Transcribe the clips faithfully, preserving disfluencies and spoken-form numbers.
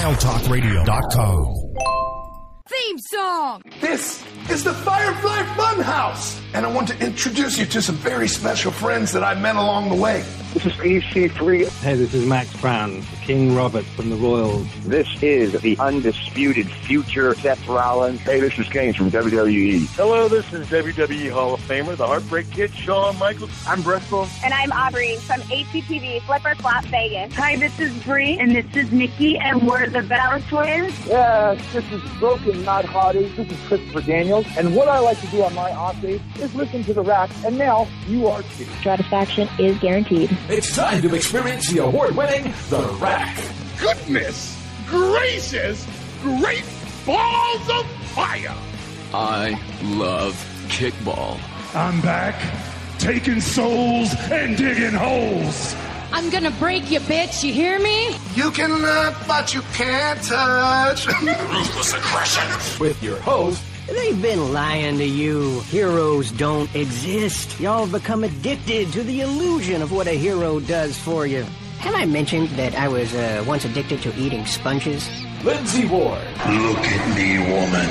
wild talk radio dot com. Theme song! This is the Firefly Funhouse! And I want to introduce you to some very special friends that I met along the way. This is E C three. Hey, this is Max Brown, King Robert from the Royals. This is the undisputed future Seth Rollins. Hey, this is Kane from W W E. Hello, this is W W E Hall of Famer, the Heartbreak Kid, Shawn Michaels. I'm Bristol. And I'm Aubrey from H G T V Flipper Flop Vegas. Hi, this is Bree, and this is Nikki, and we're the Bella Twins. Yeah, this is Broken Not Hottie. This is Christopher Daniels. And what I like to do on my off days is listen to the Rack, and now you are too. Satisfaction is guaranteed. It's time to experience the award-winning The Rack. Goodness gracious, great balls of fire! I love kickball. I'm back, taking souls and digging holes. I'm gonna break you, bitch, you hear me? You can look, but you can't touch. Ruthless aggression. With your host, They've been lying to you. Heroes don't exist. Y'all have become addicted to the illusion of what a hero does for you. Have I mentioned that I was uh, once addicted to eating sponges? Lindsay Ward. Look at me, woman.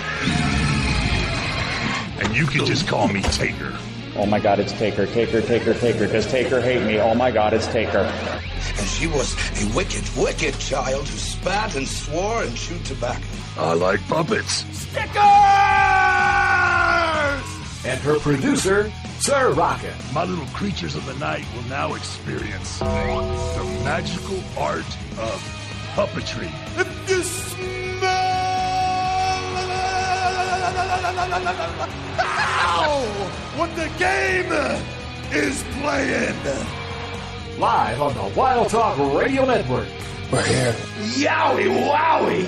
And you can just call me Taker. Oh my God, it's Taker, Taker, Taker, Taker. Does Taker hate me? Oh my God, it's Taker. And she was a wicked, wicked child who spat and swore and chewed tobacco. I like puppets. Stickers! And her producer, Sir Rocket. My little creatures of the night will now experience the magical art of puppetry. If you smell... Ow! What the game is playing. Live on the Wild Talk Radio Network. We're here. Yowie wowie!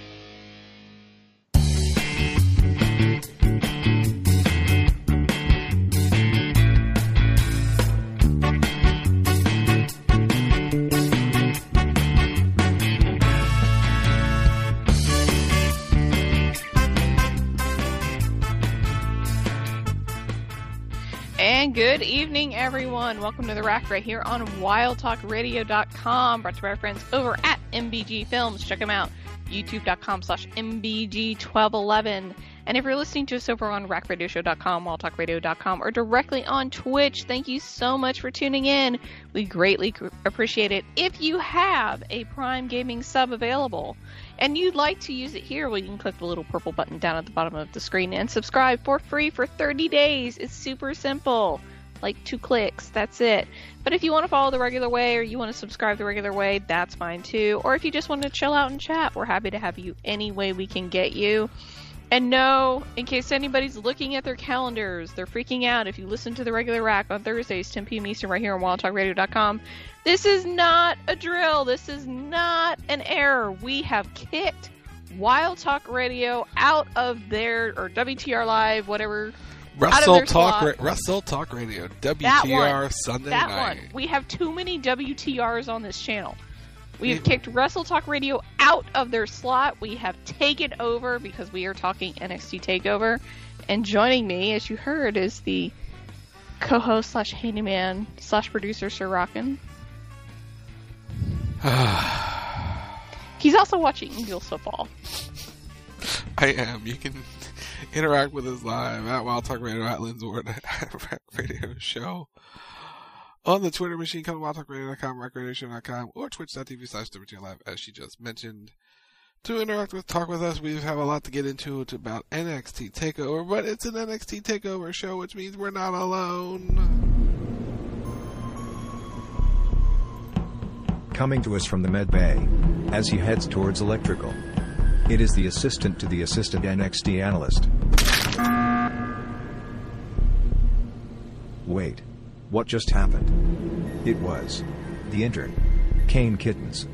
And good evening, everyone. Welcome to The Rack right here on wild talk radio dot com, brought to you by our friends over at M B G Films. Check them out, youtube dot com slash M B G twelve eleven. And if you're listening to us over on rack radio show dot com, wild talk radio dot com, or directly on Twitch, thank you so much for tuning in. We greatly appreciate it. If you have a Prime Gaming sub available and you'd like to use it here, well, you can click the little purple button down at the bottom of the screen and subscribe for free for thirty days. It's super simple. Like two clicks, that's it. But if you want to follow the regular way or you want to subscribe the regular way, that's fine too. Or if you just want to chill out and chat, we're happy to have you any way we can get you. And no, in case anybody's looking at their calendars, they're freaking out. If you listen to the regular Rack on Thursdays, ten p.m. Eastern, right here on wild talk radio dot com, this is not a drill. This is not an error. We have kicked Wild Talk Radio out of their, or W T R Live, whatever. Russell Talk, Ra- Russell Talk Radio, W T R Sunday that night. One. We have too many W T Rs on this channel. We have kicked Wrestle Talk Radio out of their slot. We have taken over because we are talking N X T TakeOver. And joining me, as you heard, is the co-host slash handyman slash producer, Sir Rockin'. He's also watching Eagles football. I am. You can interact with us live at Wild Talk Radio, at Lindsay Ward, at Rack Radio Show. On the Twitter machine, come to wild talk radio dot com, rack radio show dot com, or twitch dot t v slash W T R Live, as she just mentioned. To interact with, talk with us, we have a lot to get into. It's about N X T TakeOver, but it's an N X T TakeOver show, which means we're not alone. Coming to us from the Med Bay, as he heads towards electrical. It is the assistant to the assistant N X T analyst. Wait. What just happened? It was the intern, Kane Kittens.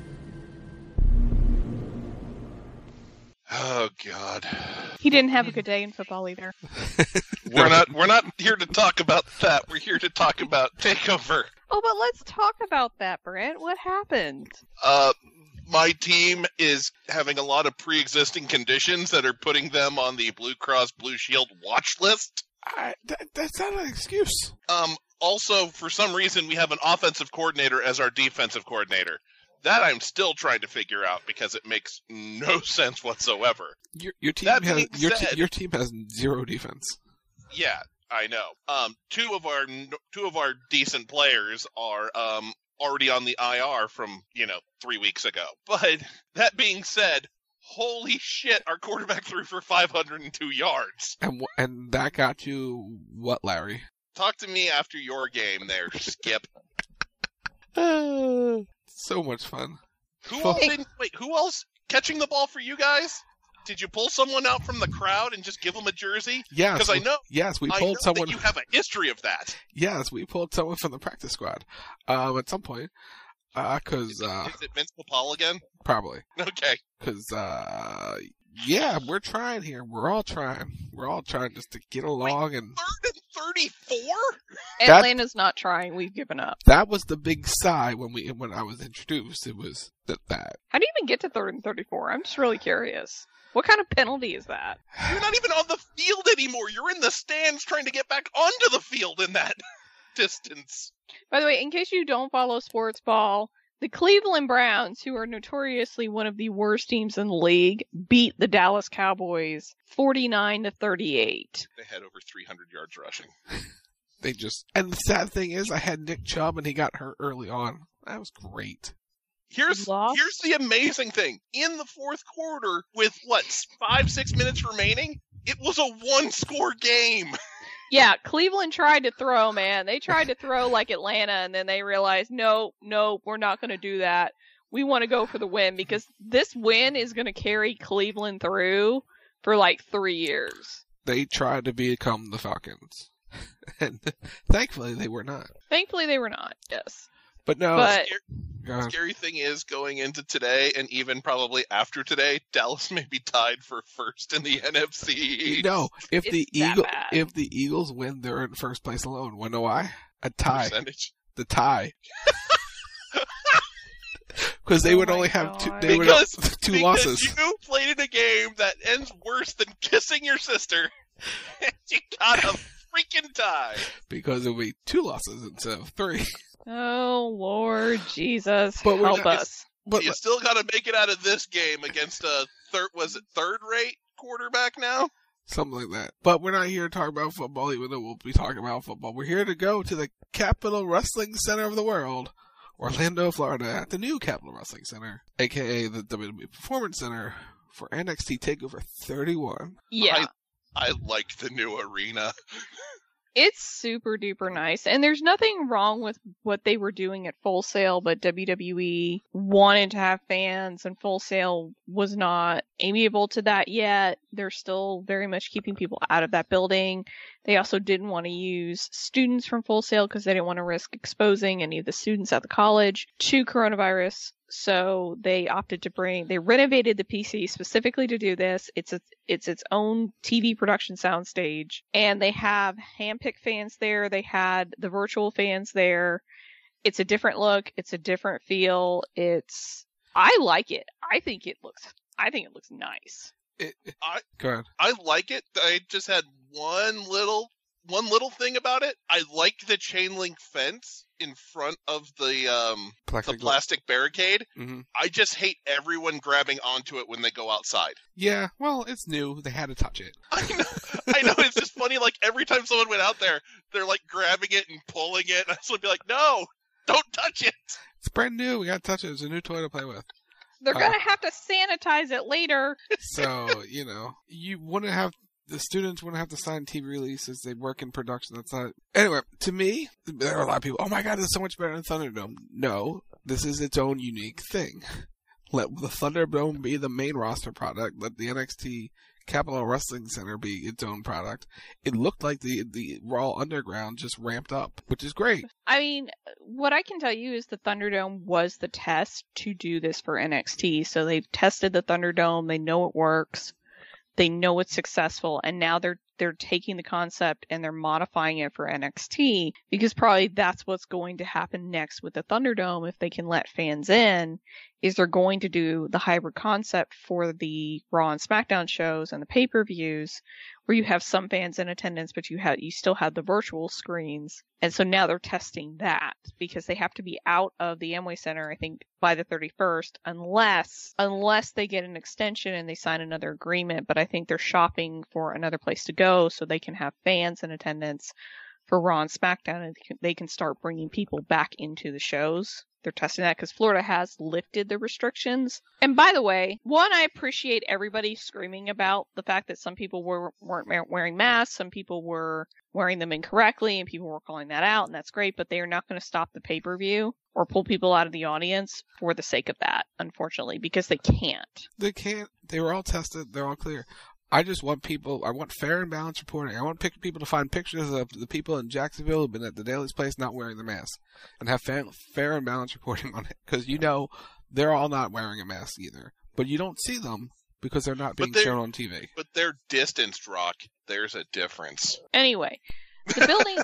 Oh God. He didn't have a good day in football either. We're not we're not here to talk about that. We're here to talk about TakeOver. Oh, but let's talk about that, Brett. What happened? Uh my team is having a lot of pre-existing conditions that are putting them on the Blue Cross Blue Shield watch list. I, that, that's not an excuse. Um, also, for some reason, we have an offensive coordinator as our defensive coordinator. That I'm still trying to figure out because it makes no sense whatsoever. Your, your team That has being your, said- te- your team has zero defense. Yeah, I know. Um, two of our two of our decent players are um already on the I R from you know three weeks ago. But that being said, holy shit, our quarterback threw for five hundred two yards. And wh- and that got you what, Larry? Talk to me after your game there, Skip. So much fun. Who else didn't, wait, who else catching the ball for you guys? Did you pull someone out from the crowd and just give them a jersey? Yes, Because I we- know, yes, we I pulled know someone- that you have a history of that. Yes, we pulled someone from the practice squad. Um, at some point, uh, cause uh, Is it Vince Papal again? probably, Okay. cause uh, yeah, we're trying here. We're all trying. We're all trying just to get along, and Third and thirty-four? That- Atlanta's not trying. We've given up. that was the big sigh when we when I was introduced. It was that that. How do you even get to third and thirty-four? I'm just really curious. What kind of penalty is that? You're not even on the field anymore. You're in the stands trying to get back onto the field in that distance. By the way, in case you don't follow sports ball, the Cleveland Browns, who are notoriously one of the worst teams in the league, beat the Dallas Cowboys forty-nine to thirty-eight. They had over three hundred yards rushing. They just and the sad thing is, I had Nick Chubb and he got hurt early on. That was great. Here's Lost? here's the amazing thing. In the fourth quarter, with what, five, six minutes remaining, it was a one-score game. Yeah, Cleveland tried to throw, man. They tried to throw like Atlanta, and then they realized, no, no, we're not going to do that. We want to go for the win, because this win is going to carry Cleveland through for like three years. They tried to become the Falcons, and thankfully they were not. Thankfully, they were not, yes. But no, But go The ahead. scary thing is, going into today, and even probably after today, Dallas may be tied for first in the N F C. No, if the It's that Eagle, bad. if the Eagles win, they're in first place alone. Wanna know why? A tie. Percentage. The tie. Because they Oh would my only have two. God. They would Because, have two because losses. you played in a game that ends worse than kissing your sister, and you got a freaking tie. Because it would be two losses instead of three. Oh, Lord Jesus, But we're help not- us. But You still got to make it out of this game against a third. Was it third-rate quarterback now? something like that. But we're not here to talk about football, even though we'll be talking about football. We're here to go to the Capital Wrestling Center of the world, Orlando, Florida, at the new Capital Wrestling Center, aka the W W E Performance Center, for N X T TakeOver thirty-one. Yeah. I, I like the new arena. It's super duper nice. And there's nothing wrong with what they were doing at Full Sail, but W W E wanted to have fans, and Full Sail was not amiable to that yet. They're still very much keeping people out of that building. They also didn't want to use students from Full Sail because they didn't want to risk exposing any of the students at the college to coronavirus. So they opted to bring, they renovated the P C specifically to do this. It's a, it's its own T V production soundstage, and they have handpicked fans there. They had the virtual fans there. It's a different look. It's a different feel. It's, I like it. I think it looks, I think it looks nice. It, it, I, go ahead. I like it. I just had one little one little thing about it. I like the chain link fence in front of the um Plastic the plastic barricade. Mm-hmm. I just hate everyone grabbing onto it when they go outside. Yeah, well, it's new. They had to touch it. I know. I know. It's just funny. Like every time someone went out there, they're like grabbing it and pulling it. And I just would be like, no, don't touch it. It's brand new. We got to touch it. It's a new toy to play with. They're Uh, gonna have to sanitize it later. So, you know, you wouldn't have, the students wouldn't have to sign T V releases. They work in production. That's not, anyway, to me, there are a lot of people, oh my God, this is so much better than Thunderdome. No, this is its own unique thing. Let the Thunderdome be the main roster product. Let the N X T Capital Wrestling Center be its own product. It looked like the, the Raw Underground just ramped up, which is great. I mean, what I can tell you is the Thunderdome was the test to do this for N X T. So they've tested the Thunderdome. They know it works. They know it's successful. And now they're they're taking the concept and they're modifying it for N X T, because probably that's what's going to happen next with the Thunderdome if they can let fans in, is they're going to do the hybrid concept for the Raw and SmackDown shows and the pay-per-views, where you have some fans in attendance, but you have you still have the virtual screens. And so now they're testing that, because they have to be out of the Amway Center, I think, by the thirty-first, unless unless they get an extension and they sign another agreement. But I think they're shopping for another place to go so they can have fans in attendance for Raw and SmackDown, and they can start bringing people back into the shows. They're testing that because Florida has lifted the restrictions. And by the way, one, I appreciate everybody screaming about the fact that some people were, weren't wearing masks, some people were wearing them incorrectly, and people were calling that out, and that's great, but they are not going to stop the pay-per-view or pull people out of the audience for the sake of that, unfortunately, because they can't. They can't. They were all tested. They're all clear. I just want people, I want fair and balanced reporting. I want pic- people to find pictures of the people in Jacksonville who've been at the Daily's place not wearing the mask, and have fa- fair and balanced reporting on it. Because, you know, they're all not wearing a mask either. But you don't see them because they're not being they're, shown on T V. But they're distanced, Rock. There's a difference. Anyway, the building...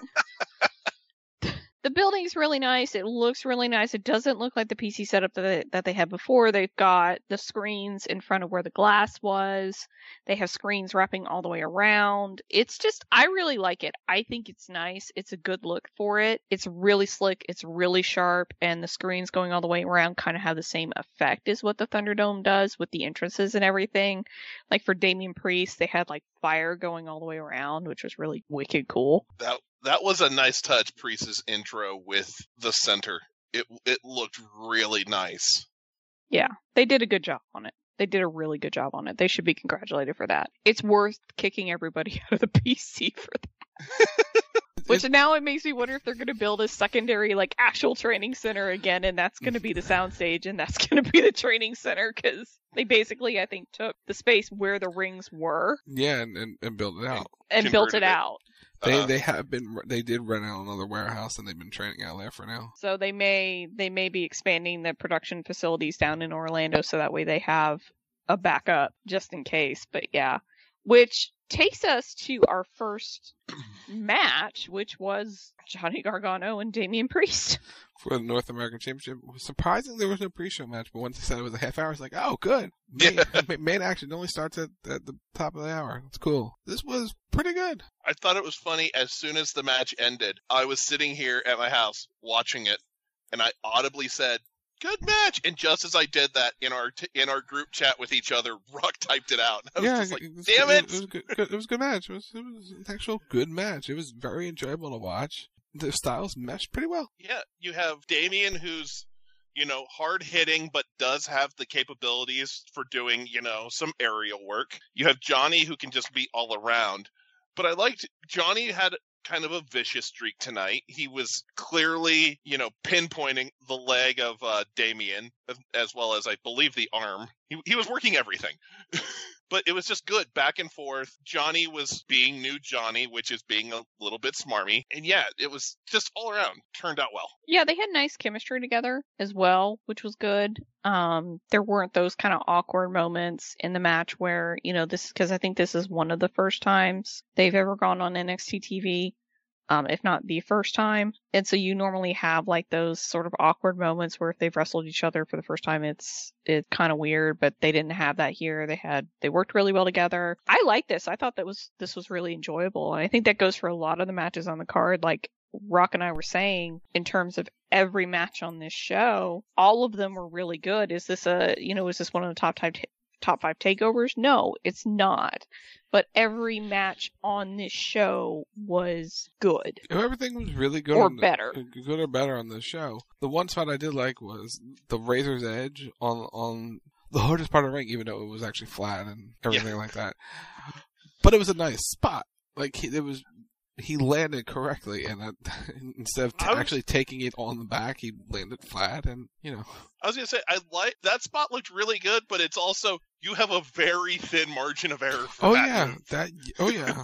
The building's really nice. It looks really nice. It doesn't look like the P C setup that they, that they had before. They've got the screens in front of where the glass was. They have screens wrapping all the way around. It's just, I really like it. I think it's nice. It's a good look for it. It's really slick. It's really sharp. And the screens going all the way around kind of have the same effect as what the Thunderdome does with the entrances and everything. Like for Damian Priest, they had like fire going all the way around, which was really wicked cool. That That was a nice touch, Priest's intro with the center. It it looked really nice. Yeah, they did a good job on it. They did a really good job on it. They should be congratulated for that. It's worth kicking everybody out of the P C for that. Which now it makes me wonder if they're going to build a secondary, like, actual training center again, and that's going to be the soundstage, and that's going to be the training center, because they basically, I think, took the space where the rings were. Yeah, and, and, and built it out. And, and built it, it out. They uh, they have been they did rent out another warehouse, and they've been training out there for now. So they may they may be expanding the production facilities down in Orlando, so that way they have a backup just in case. But yeah, which takes us to our first match, which was Johnny Gargano and Damian Priest for the North American Championship. Surprising there was no pre-show match, but once they said it was a half hour, I was like, oh, good. Main, yeah. main action only starts at, at the top of the hour. It's cool. This was pretty good. I thought it was funny. As soon as the match ended, I was sitting here at my house watching it, and I audibly said, good match. And just as I did that in our t- in our group chat with each other, Rock typed it out. I was yeah, just like, it was, damn it. It was, good, good, it was a good match. It was, it was an actual good match. It was very enjoyable to watch. The styles meshed pretty well. Yeah, you have Damian, who's, you know, hard hitting, but does have the capabilities for doing, you know, some aerial work. You have Johnny, who can just be all around. But I liked Johnny had kind of a vicious streak tonight. He was clearly, you know, pinpointing the leg of uh, Damian, as well as, I believe, the arm. He, he was working everything. But it was just good, back and forth. Johnny was being new Johnny, which is being a little bit smarmy. And yeah, it was just all around turned out well. Yeah, they had nice chemistry together as well, which was good. Um, there weren't those kind of awkward moments in the match where, you know, this, because I think this is one of the first times they've ever gone on N X T T V. Um, if not the first time. And so you normally have like those sort of awkward moments where if they've wrestled each other for the first time, it's it's kind of weird, but they didn't have that here. They had they worked really well together. I like this. I thought that was this was really enjoyable. And I think that goes for a lot of the matches on the card. Like Rock and I were saying, in terms of every match on this show, all of them were really good. Is this a, you know, is this one of the top five, t- top five takeovers? No, it's not. But every match on this show was good. Everything was really good. Or on the, better. Good or better on the show. The one spot I did like was the Razor's Edge on on the hardest part of the ring, even though it was actually flat and everything yeah. like that. But it was a nice spot. Like, he, it was, he landed correctly, and that, instead of t- was, actually taking it on the back, he landed flat, and, you know. I was going to say, I like, that spot looked really good, but it's also, you have a very thin margin of error for oh, that yeah, move. that, oh, yeah.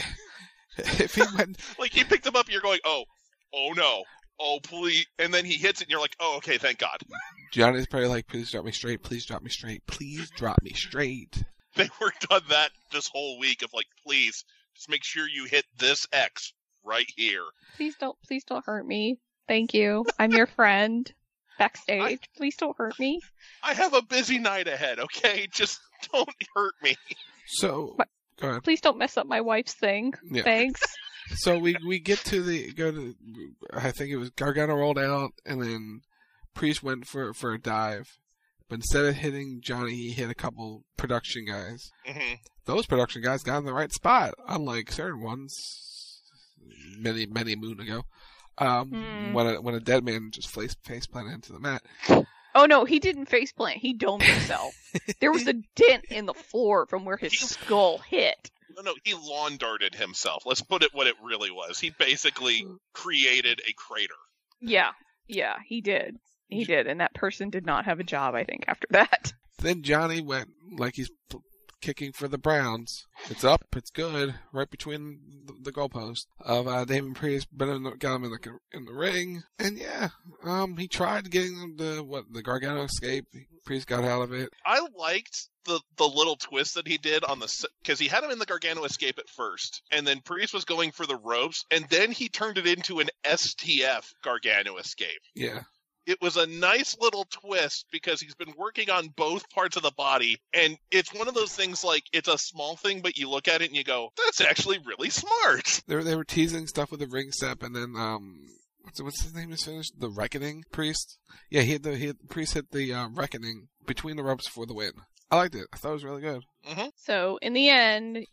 If he went... Like, he picked him up, and you're going, oh, oh no, oh, please, and then he hits it, and you're like, oh, okay, thank God. Johnny's probably like, please drop me straight, please drop me straight, please drop me straight. They worked on that this whole week of like, please, Just make sure you hit this X right here. Please don't, please don't hurt me. Thank you. I'm your friend. Backstage. I, please don't hurt me. I have a busy night ahead, okay? Just don't hurt me. So, but, go ahead. Please don't mess up my wife's thing. Yeah. Thanks. So we we get to the, go to, I think it was Gargano rolled out, and then Priest went for, for a dive. But instead of hitting Johnny, he hit a couple production guys. Mm-hmm. Those production guys got in the right spot, unlike certain ones many, many moon ago. Um, mm. when a when a dead man just face face planted into the mat. Oh no, he didn't face plant. He domed himself. There was a dent in the floor from where his skull hit. No, no, he lawn darted himself. Let's put it what it really was. He basically created a crater. Yeah, yeah, he did. He did, and that person did not have a job, I think, after that. Then Johnny went like he's kicking for the Browns. It's up, it's good, right between the, the goalposts of uh, Damien Priest, but in the, got him in the in the ring, and yeah, um, he tried getting them to what the Gargano escape. Priest got out of it. I liked the the little twist that he did on the because he had him in the Gargano escape at first, and then Priest was going for the ropes, and then he turned it into an S T F Gargano escape. Yeah. It was a nice little twist because he's been working on both parts of the body, and it's one of those things like it's a small thing, but you look at it and you go, "That's actually really smart." They were, they were teasing stuff with the ring step, and then um, what's what's his name is finished? The Reckoning Priest. Yeah, he hit the he hit, Priest hit the uh, Reckoning between the ropes for the win. I liked it. I thought it was really good. Mm-hmm. So in the end,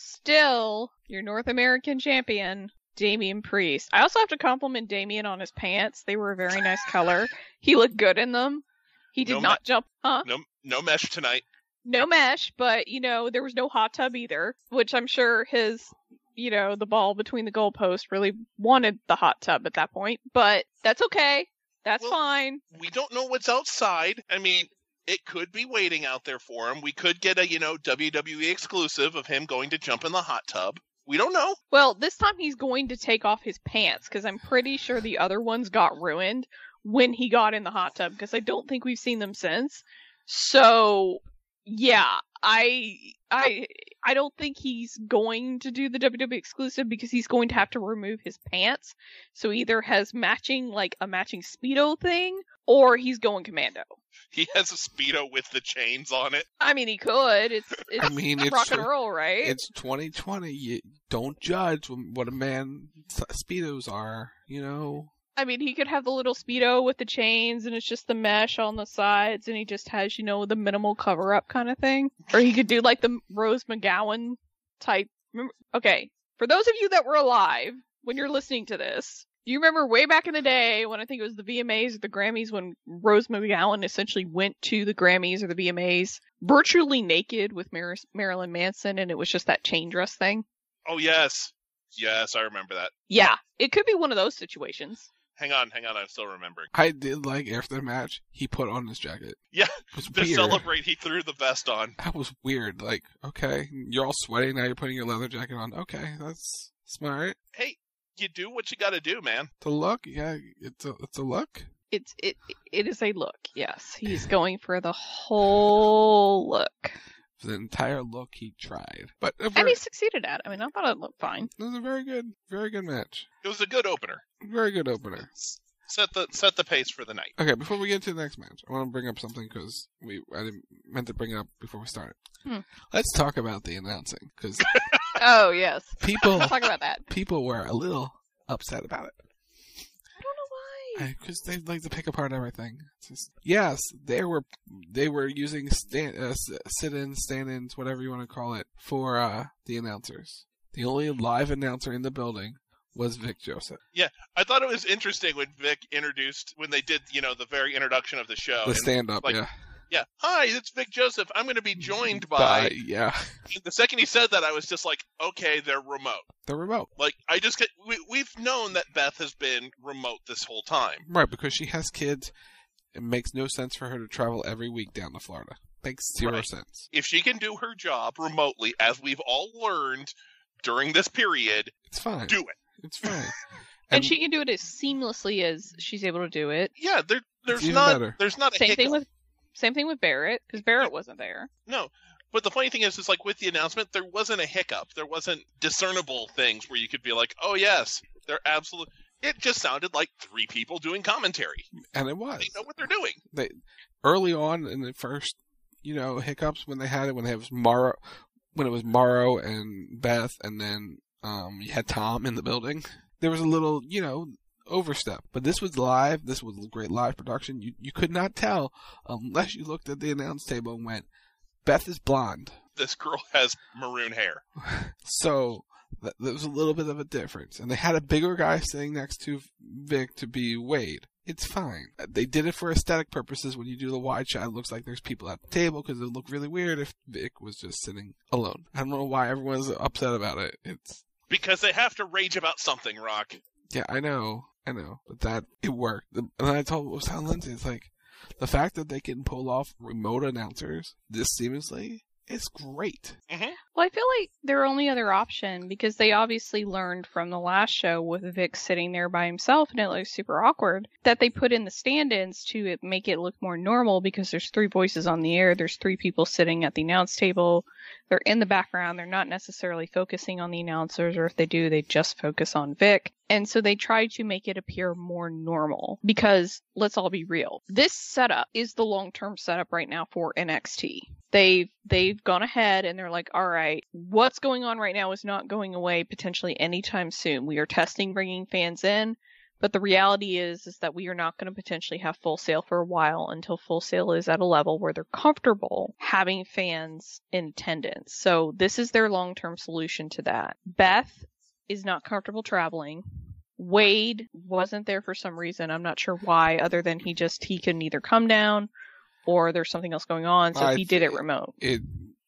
still your North American champion. Damien Priest. I also have to compliment Damien on his pants. They were a very nice color. He looked good in them. He did no not me- jump. Huh? No, no mesh tonight. No mesh, but, you know, there was no hot tub either, which I'm sure his, you know, the ball between the goalposts really wanted the hot tub at that point. But that's okay. That's well, fine. We don't know what's outside. I mean, it could be waiting out there for him. We could get a, you know, W W E exclusive of him going to jump in the hot tub. We don't know. Well, this time he's going to take off his pants because I'm pretty sure the other ones got ruined when he got in the hot tub because I don't think we've seen them since. So, yeah, I I I don't think he's going to do the W W E exclusive because he's going to have to remove his pants. So he either has matching like a matching Speedo thing or he's going commando. He has a Speedo with the chains on it. I mean, he could. It's, it's I mean, it's rock and roll, right? It's twenty twenty. You don't judge what a man's Speedos are, you know? I mean, he could have the little Speedo with the chains and it's just the mesh on the sides and he just has, you know, the minimal cover-up kind of thing. Or he could do like the Rose McGowan type. Remember? Okay, for those of you that were alive when you're listening to this, do you remember way back in the day when I think it was the V M As or the Grammys when Rose McGowan essentially went to the Grammys or the V M As virtually naked with Mar- Marilyn Manson and it was just that chain dress thing? Oh, yes. Yes, I remember that. Yeah, it could be one of those situations. Hang on, hang on, I'm still remembering. I did like after the match, he put on his jacket. Yeah, to weird. celebrate, he threw the vest on. That was weird. Like, okay, you're all sweaty, now you're putting your leather jacket on. Okay, that's smart. Hey. You do what you got to do, man. The look, yeah, it's a it's a look. It's it it is a look. Yes, he's going for the whole look. For the entire look, he tried, but very, and he succeeded at it. I mean, I thought it looked fine. It was a very good, very good match. It was a good opener. Very good opener. Set the set the pace for the night. Okay, before we get to the next match, I want to bring up something because we I didn't meant to bring it up before we started. Hmm. Let's talk about the announcing because. Oh yes. People Let's talk about that. People were a little upset about it. I don't know why. Because they like to pick apart everything. It's just, yes, they were they were using stand, uh, sit-ins, stand-ins, whatever you want to call it, for uh, the announcers. The only live announcer in the building was Vic Joseph. Yeah, I thought it was interesting when Vic introduced when they did, you know, the very introduction of the show. The stand-up, like, yeah. Yeah, hi, it's Vic Joseph. I'm going to be joined by... by... Yeah. The second he said that, I was just like, okay, they're remote. They're remote. Like, I just... Get, we, we've known that Beth has been remote this whole time. Right, because she has kids. It makes no sense for her to travel every week down to Florida. Makes zero right. sense. If she can do her job remotely, as we've all learned during this period... It's fine. Do it. It's fine. and, and she can do it as seamlessly as she's able to do it. Yeah, there, there's not... Better. There's not a Same hiccup. thing with... Same thing with Barrett, because Barrett wasn't there. No, But the funny thing is, is like with the announcement, there wasn't a hiccup. There wasn't discernible things where you could be like, oh, yes, they're absolute. It just sounded like three people doing commentary. And it was. They know what they're doing. They early on in the first, you know, hiccups when they had it, when it was Morrow, when it was Morrow and Beth, and then um, you had Tom in the building. There was a little, you know, overstep. But this was live. This was a great live production. You you could not tell unless you looked at the announce table and went, Beth is blonde. This girl has maroon hair. So th- there was a little bit of a difference. And they had a bigger guy sitting next to Vic to be Wade. It's fine. They did it for aesthetic purposes. When you do the wide shot, it looks like there's people at the table because it would look really weird if Vic was just sitting alone. I don't know why everyone's upset about it. It's because they have to rage about something, Rock. Yeah, I know. I know. But that, it worked. And I told, was telling Lindsay, it's like, the fact that they can pull off remote announcers this seamlessly is great. Mm-hmm. Well, I feel like their only other option, because they obviously learned from the last show with Vic sitting there by himself and it looks super awkward, that they put in the stand-ins to make it look more normal because there's three voices on the air, there's three people sitting at the announce table, they're in the background, they're not necessarily focusing on the announcers, or if they do, they just focus on Vic. And so they tried to make it appear more normal because, let's all be real, this setup is the long-term setup right now for N X T. They've, they've gone ahead and they're like, all right, what's going on right now is not going away potentially anytime soon. We are testing bringing fans in, but the reality is, is that we are not going to potentially have Full Sail for a while until Full Sail is at a level where they're comfortable having fans in attendance. So this is their long-term solution to that. Beth is not comfortable traveling. Wade wasn't there for some reason. I'm not sure why, other than he just, he can either come down or there's something else going on, so I he did it remote. It,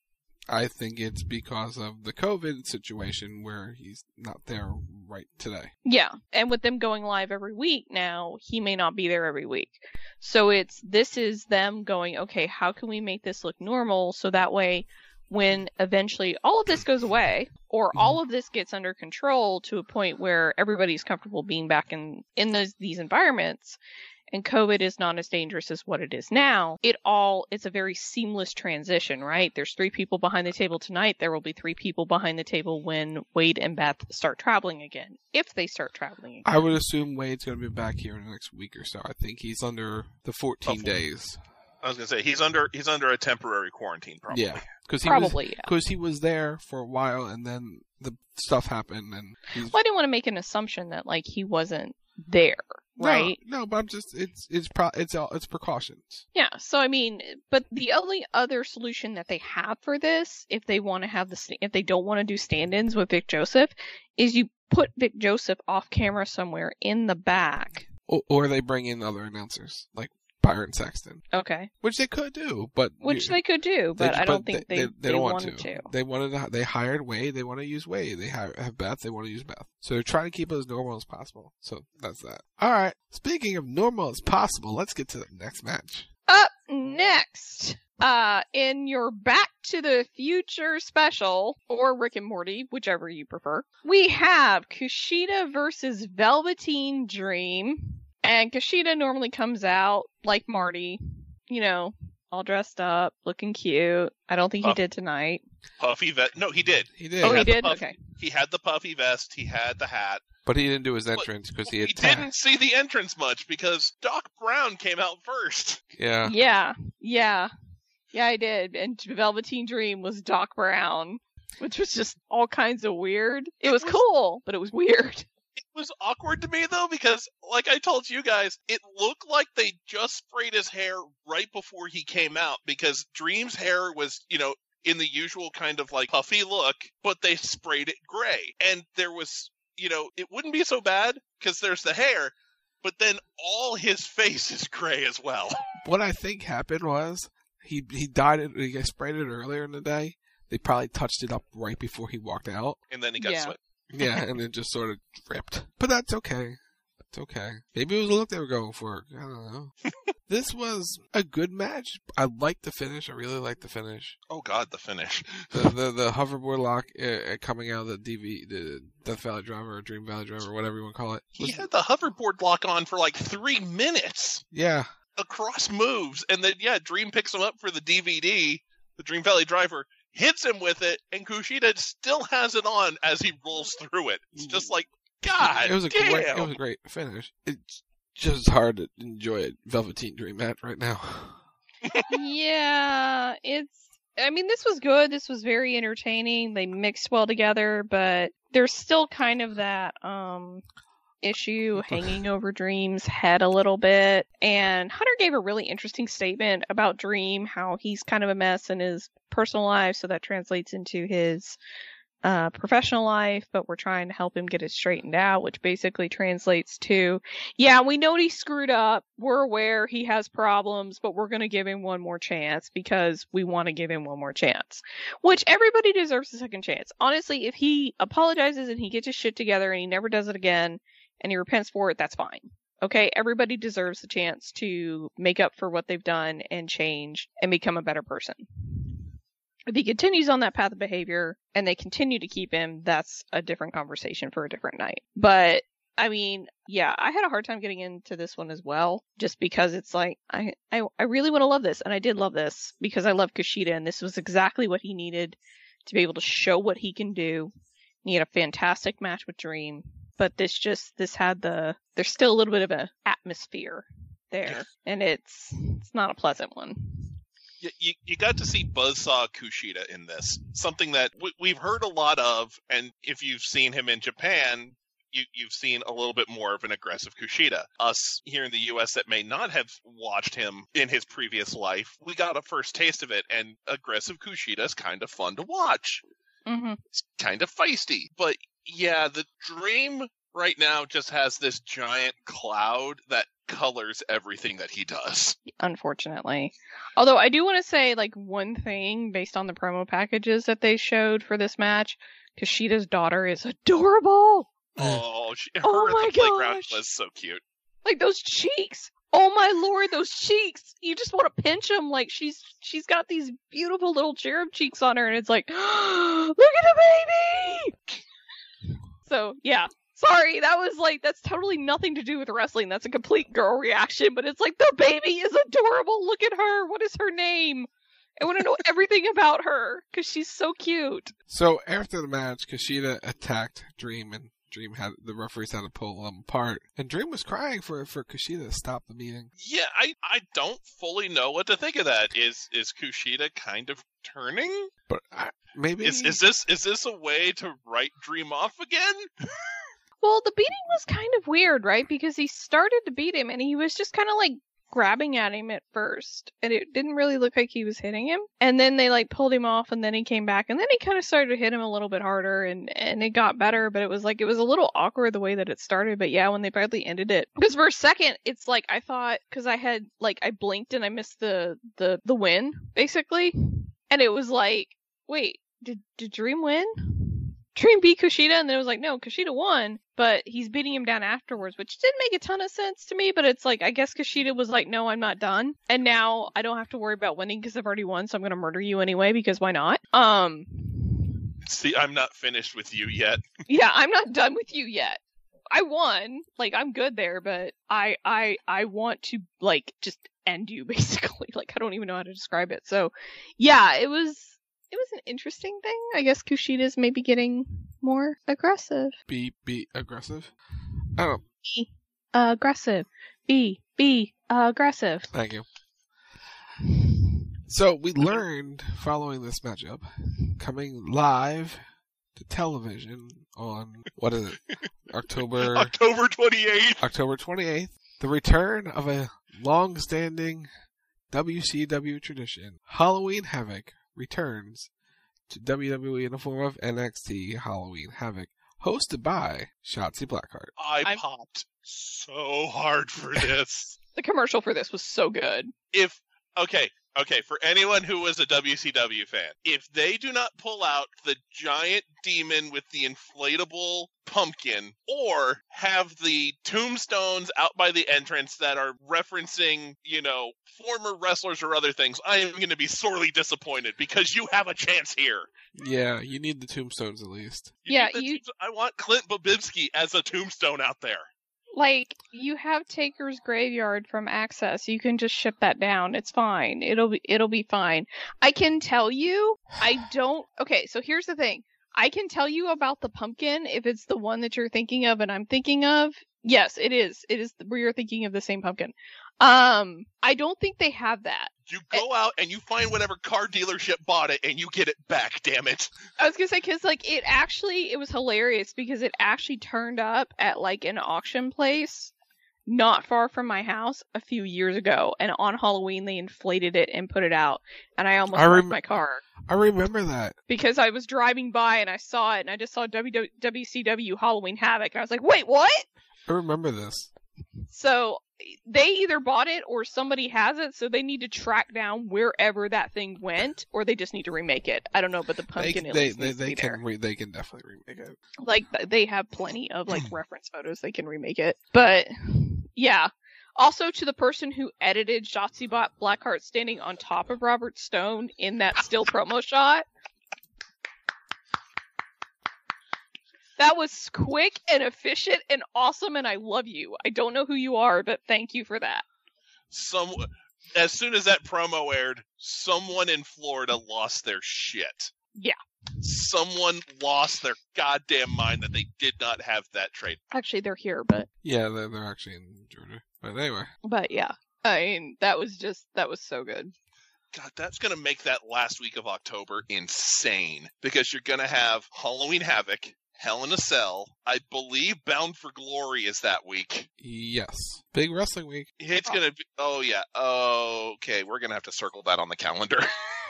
I think it's because of the COVID situation where he's not there right today. Yeah, and with them going live every week now, he may not be there every week. So it's, this is them going, okay, how can we make this look normal so that way when eventually all of this goes away, or all of this gets under control to a point where everybody's comfortable being back in, in those, these environments, and COVID is not as dangerous as what it is now, it all, it's a very seamless transition, right? There's three people behind the table tonight. There will be three people behind the table when Wade and Beth start traveling again, if they start traveling again. I would assume Wade's going to be back here in the next week or so. I think he's under the fourteen days. I was going to say, he's under he's under a temporary quarantine, probably. Yeah. Cause he Probably, was, yeah. Because he was there for a while, and then the stuff happened, and he's... Well, I didn't want to make an assumption that, like, he wasn't there, right? No, no, but I'm just, it's, it's, pro, it's, all, it's precautions. Yeah, so I mean, but the only other solution that they have for this, if they want to have the, if they don't want to do stand-ins with Vic Joseph, is you put Vic Joseph off camera somewhere in the back. Or, or they bring in other announcers, like Byron Sexton. Okay. Which they could do, but which you, they could do, but they, I don't but think they, they, they, they, they don't wanted want to. to. They wanted to. They hired Wade. They want to use Wade. They have, have Beth. They want to use Beth. So they're trying to keep it as normal as possible. So that's that. All right. Speaking of normal as possible, let's get to the next match. Up next, uh, in your Back to the Future special, or Rick and Morty, whichever you prefer, we have Kushida versus Velveteen Dream. And Kushida normally comes out like Marty, you know, all dressed up, looking cute. I don't think Puff, he did tonight. Puffy vest. No, he did. He did. Oh, he, he did? Puff, okay. He had the puffy vest. He had the hat. But he didn't do his entrance because he had He ta- didn't see the entrance much because Doc Brown came out first. Yeah. Yeah. Yeah. Yeah, I did. And Velveteen Dream was Doc Brown, which was just all kinds of weird. It was, it was cool, but it was weird. It was awkward to me, though, because, like I told you guys, it looked like they just sprayed his hair right before he came out, because Dream's hair was, you know, in the usual kind of, like, puffy look, but they sprayed it gray. And there was, you know, it wouldn't be so bad, because there's the hair, but then all his face is gray as well. What I think happened was, he he dyed it, he sprayed it earlier in the day. They probably touched it up right before he walked out. And then he got yeah. sweat. Yeah, and it just sort of dripped. But that's okay. That's okay. Maybe it was the look they were going for. I don't know. This was a good match. I liked the finish. I really liked the finish. Oh, God, the finish. The the, the hoverboard lock uh, coming out of the D V, the Death Valley Driver or Dream Valley Driver, whatever you want to call it. He had the hoverboard lock on for like three minutes. Yeah. Across moves. And then, yeah, Dream picks him up for the D V D. The Dream Valley Driver hits him with it, and Kushida still has it on as he rolls through it. It's just like, God it was a damn. great, it was a great finish. It's just hard to enjoy a Velveteen Dream match right now. Yeah, it's. I mean, this was good. This was very entertaining. They mixed well together, but there's still kind of that um issue hanging over Dream's head a little bit. And Hunter gave a really interesting statement about Dream, how he's kind of a mess in his personal life, so that translates into his uh professional life, but we're trying to help him get it straightened out, which basically translates to, yeah, we know he screwed up, we're aware he has problems, but we're going to give him one more chance because we want to give him one more chance, which everybody deserves a second chance. Honestly, if he apologizes and he gets his shit together and he never does it again and he repents for it, that's fine. Okay, everybody deserves the chance to make up for what they've done and change and become a better person. If he continues on that path of behavior and they continue to keep him, that's a different conversation for a different night. But, I mean, yeah, I had a hard time getting into this one as well, just because it's like, I, I, I really want to love this, and I did love this, because I love Kushida, and this was exactly what he needed to be able to show what he can do. He had a fantastic match with Dream, but this just, this had the, there's still a little bit of a atmosphere there, and it's, it's not a pleasant one. You, you, you got to see Buzzsaw Kushida in this, something that we, we've heard a lot of, and if you've seen him in Japan, you, you've seen a little bit more of an aggressive Kushida. Us here in the U S that may not have watched him in his previous life, we got a first taste of it, and aggressive Kushida is kind of fun to watch. Mm-hmm. It's kind of feisty, but yeah, the Dream right now just has this giant cloud that colors everything that he does. Unfortunately. Although I do want to say, like, one thing based on the promo packages that they showed for this match, Kushida's daughter is adorable. Oh, she, her oh at my the playground gosh. was so cute. Like, those cheeks. Oh my lord, those cheeks. You just want to pinch them. Like, she's she's got these beautiful little cherub cheeks on her, and it's like, look at the baby! So, yeah. Sorry, that was like, that's totally nothing to do with wrestling. That's a complete girl reaction, but it's like, the baby is adorable. Look at her. What is her name? I want to know everything about her, because she's so cute. So, after the match, Kushida attacked Dream, and Dream had, the referees had to pull them apart. And Dream was crying for, for Kushida to stop the meeting. Yeah, I, I don't fully know what to think of that. Is is Kushida kind of turning? But I, maybe... Is, is this is this a way to write Dream off again? Well, the beating was kind of weird, right? Because he started to beat him, and he was just kind of, like, grabbing at him at first. And it didn't really look like he was hitting him. And then they, like, pulled him off, and then he came back. And then he kind of started to hit him a little bit harder, and, and it got better. But it was, like, it was a little awkward the way that it started. But, yeah, when they finally ended it. Because for a second, it's like, I thought, because I had, like, I blinked and I missed the, the, the win, basically. And it was like, wait, did, did Dream win? Dream beat Kushida, and then it was like, no, Kushida won, but he's beating him down afterwards, which didn't make a ton of sense to me, but it's like, I guess Kushida was like, no, I'm not done, and now I don't have to worry about winning because I've already won, so I'm gonna murder you anyway, because why not? Um... See, I'm not finished with you yet. Yeah, I'm not done with you yet. I won, like, I'm good there, but I, I, I want to, like, just end you, basically. Like, I don't even know how to describe it, so, yeah, it was... It was an interesting thing. I guess Kushida's maybe getting more aggressive. Be, be aggressive? Oh. Be uh, aggressive. Be, be uh, aggressive. Thank you. So we learned following this matchup, coming live to television on, what is it? October... October twenty-eighth. October twenty-eighth. The return of a long-standing W C W tradition. Halloween Havoc returns to W W E in the form of N X T Halloween Havoc, hosted by Shotzi Blackheart. I I'm... popped so hard for this. The commercial for this was so good. If, okay, okay, for anyone who was a W C W fan, if they do not pull out the giant demon with the inflatable pumpkin, or have the tombstones out by the entrance that are referencing, you know, former wrestlers or other things, I am going to be sorely disappointed, because you have a chance here. Yeah, you need the tombstones at least. You yeah, you... you... I want Clint Babinski as a tombstone out there. Like, you have Taker's Graveyard from Access. You can just ship that down. It's fine. It'll be, it'll be fine. I can tell you, I don't... Okay, so here's the thing. I can tell you about the pumpkin if it's the one that you're thinking of and I'm thinking of. Yes, it is. It is where you're thinking of the same pumpkin. Um, I don't think they have that. You go out and you find whatever car dealership bought it and you get it back, damn it. I was gonna say, cause like it actually, it was hilarious because it actually turned up at like an auction place not far from my house a few years ago, and on Halloween they inflated it and put it out, and I almost I wrecked rem- my car. I remember that. Because I was driving by and I saw it and I just saw W C W Halloween Havoc and I was like, wait, what? I remember this. So they either bought it or somebody has it, so they need to track down wherever that thing went, or they just need to remake it. I don't know, but the pumpkin They at they least they, needs to they be can there. re- they can definitely remake it. Like, they have plenty of like reference photos they can remake it. But yeah. Also, to the person who edited ShotziBot Blackheart standing on top of Robert Stone in that still promo shot. That was quick and efficient and awesome, and I love you. I don't know who you are, but thank you for that. Some, as soon as that promo aired, someone in Florida lost their shit. Yeah. Someone lost their goddamn mind that they did not have that trade. Actually, they're here, but... Yeah, they're, they're actually in Georgia. But anyway. But yeah, I mean, that was just, that was so good. God, that's going to make that last week of October insane. Because you're going to have Halloween Havoc, Hell in a Cell. I believe Bound for Glory is that week. Yes. Big wrestling week. It's going to be... Oh, yeah. Oh, okay. We're going to have to circle that on the calendar.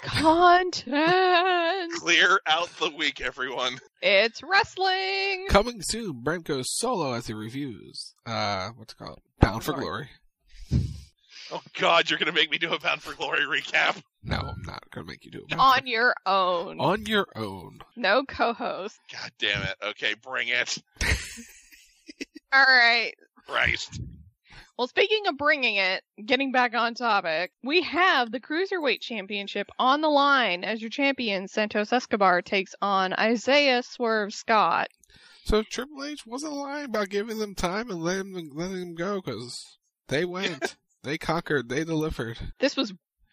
Content! Clear out the week, everyone. It's wrestling! Coming soon, Brent goes solo as he reviews, uh, what's it called? Bound for Glory. Oh, God, you're going to make me do a Bound for Glory recap. No, I'm not going to make you do it. On your own. On your own. No co-host. God damn it. Okay, bring it. Alright. Christ. Well, speaking of bringing it, getting back on topic, we have the Cruiserweight Championship on the line as your champion, Santos Escobar, takes on Isaiah Swerve Scott. So Triple H wasn't lying about giving them time and letting them, letting them go, because they went. They conquered. They delivered. This was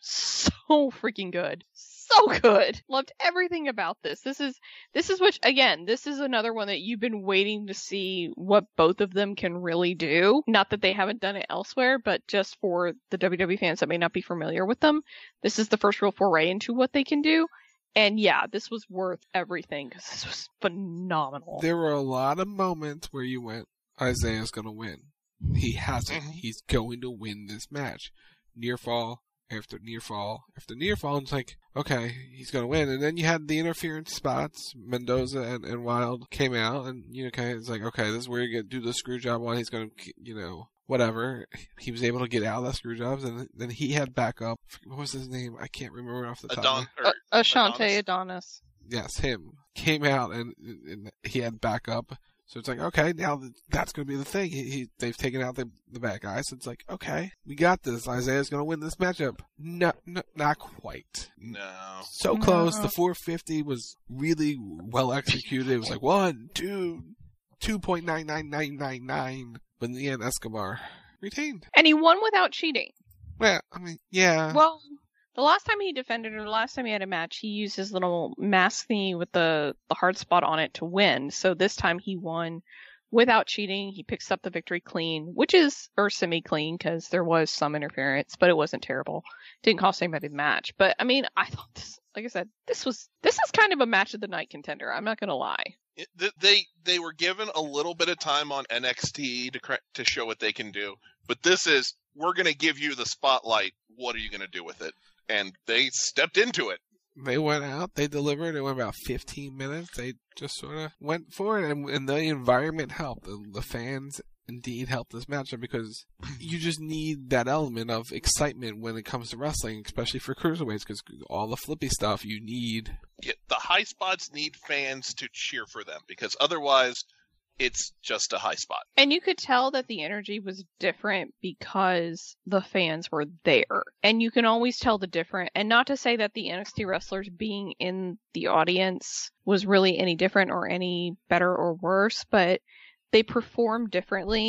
so freaking good. So good. Loved everything about this. This is, this is which, again, this is another one that you've been waiting to see what both of them can really do. Not that they haven't done it elsewhere, but just for the W W E fans that may not be familiar with them, this is the first real foray into what they can do. And yeah, this was worth everything because this was phenomenal. There were a lot of moments where you went, Isaiah's going to win. He hasn't. Mm-hmm. He's going to win this match. Near fall after near fall after near fall. And it's like, okay, he's going to win. And then you had the interference spots. Mendoza and, and Wilde came out. And, you know, okay, it's like, okay, this is where you get do the screw job one. He's going to, you know, whatever. He was able to get out of that screw jobs. And then he had backup. What was his name? I can't remember off the top. Adon- uh, Ashante Adonis. Adonis. Yes, him. Came out and, and he had backup. So it's like, okay, now that's going to be the thing. He, he they've taken out the the bad guy, so it's like, okay, we got this. Isaiah's going to win this matchup. No, no, not quite. No. So no. Close. The four fifty was really well executed. It was like one, two, two point nine nine nine nine nine. But in the end, Escobar retained. And he won without cheating. Well, I mean, yeah. Well, the last time he defended, or the last time he had a match, he used his little mask thingy with the, the hard spot on it to win. So this time he won without cheating. He picks up the victory clean, which is, or semi-clean, because there was some interference, but it wasn't terrible. Didn't cost anybody the match. But, I mean, I thought this, like I said, this was, this is kind of a match of the night contender. I'm not going to lie. It, they, they were given a little bit of time on N X T to, to show what they can do. But this is, we're going to give you the spotlight. What are you going to do with it? And they stepped into it. They went out. They delivered. It went about fifteen minutes. They just sort of went for it. And, and the environment helped. The, the fans indeed helped this matchup because you just need that element of excitement when it comes to wrestling, especially for cruiserweights, because all the flippy stuff you need. Yeah, the high spots need fans to cheer for them because otherwise it's just a high spot. And you could tell that the energy was different because the fans were there. And you can always tell the difference. And not to say that the N X T wrestlers being in the audience was really any different or any better or worse, but they performed differently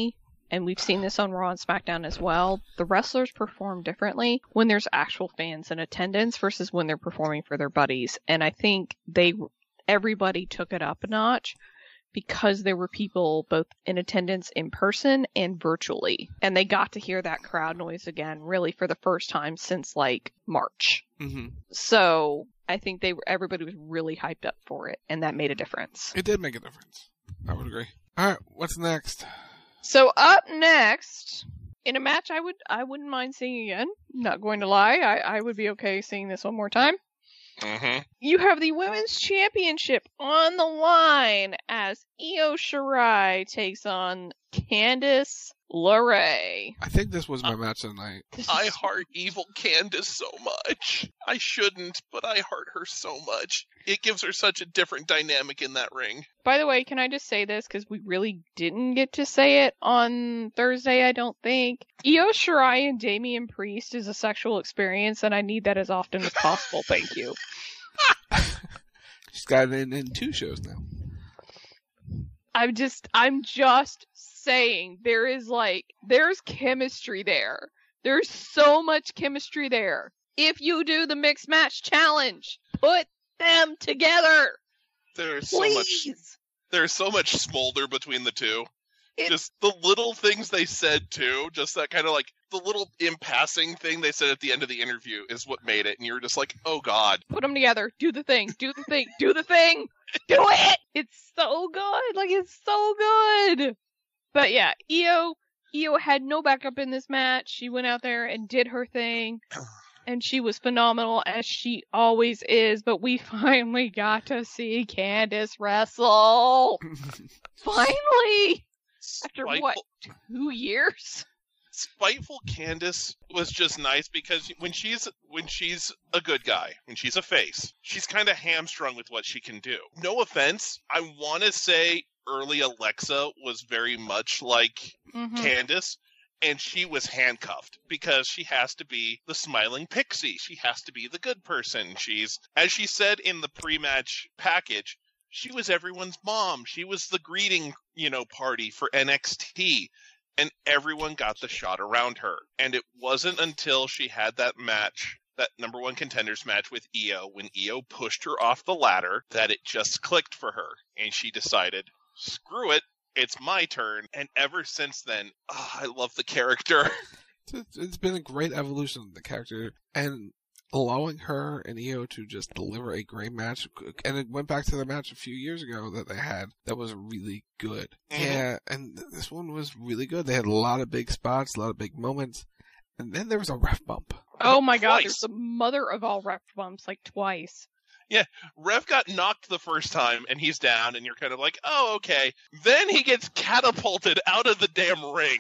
and we've seen this on Raw and SmackDown as well, the wrestlers perform differently when there's actual fans in attendance versus when they're performing for their buddies. And I think they, everybody took it up a notch because there were people both in attendance in person and virtually. And they got to hear that crowd noise again, really for the first time since like March. Mm-hmm. So I think they were, everybody was really hyped up for it, and that made a difference. It did make a difference. I would agree. All right, what's next? So up next, in a match I would I wouldn't mind seeing again. Not going to lie, I, I would be okay seeing this one more time. Mm-hmm. You have the Women's Championship on the line as Io Shirai takes on Candice LeRae. I think this was my uh, match of the night. I heart evil Candice so much. I shouldn't, but I heart her so much. It gives her such a different dynamic in that ring. By the way, can I just say this? Because we really didn't get to say it on Thursday, I don't think. Io Shirai and Damian Priest is a sexual experience, and I need that as often as possible. Thank you. She's got it in, in two shows now. I'm just, I'm just saying, there is like, there's chemistry there. There's so much chemistry there. If you do the mixed match challenge, put them together. There's Please. so much, there's so much smolder between the two. It, just the little things they said too, just that kind of like the little impassing thing they said at the end of the interview is what made it. And you're just like, oh God. Put them together. Do the thing. Do the thing. Do the thing. Do it. It's so good. Like, it's so good. But yeah, Io, Io had no backup in this match. She went out there and did her thing. And she was phenomenal, as she always is. But we finally got to see Candice wrestle. Finally. After Spiteful, what, two years? Spiteful Candice was just nice because when she's when she's a good guy, when she's a face, she's kind of hamstrung with what she can do. No offense, I want to say early Alexa was very much like mm-hmm. Candice, and she was handcuffed because she has to be the smiling pixie. She has to be the good person. She's, as she said in the pre-match package, she was everyone's mom. She was the greeting, you know, party for N X T, and everyone got the shot around her. And it wasn't until she had that match, that number one contenders match with Io, when Io pushed her off the ladder, that it just clicked for her. And she decided, screw it, it's my turn. And ever since then, oh, I love the character. It's been a great evolution of the character. And allowing her and Io to just deliver a great match, and it went back to the match a few years ago that they had that was really good. Mm-hmm. Yeah, and this one was really good. They had a lot of big spots, a lot of big moments, and then there was a ref bump. Oh my god, there's the mother of all ref bumps, like twice. Yeah, Rev got knocked the first time, and he's down, and you're kind of like, oh, okay. Then he gets catapulted out of the damn ring.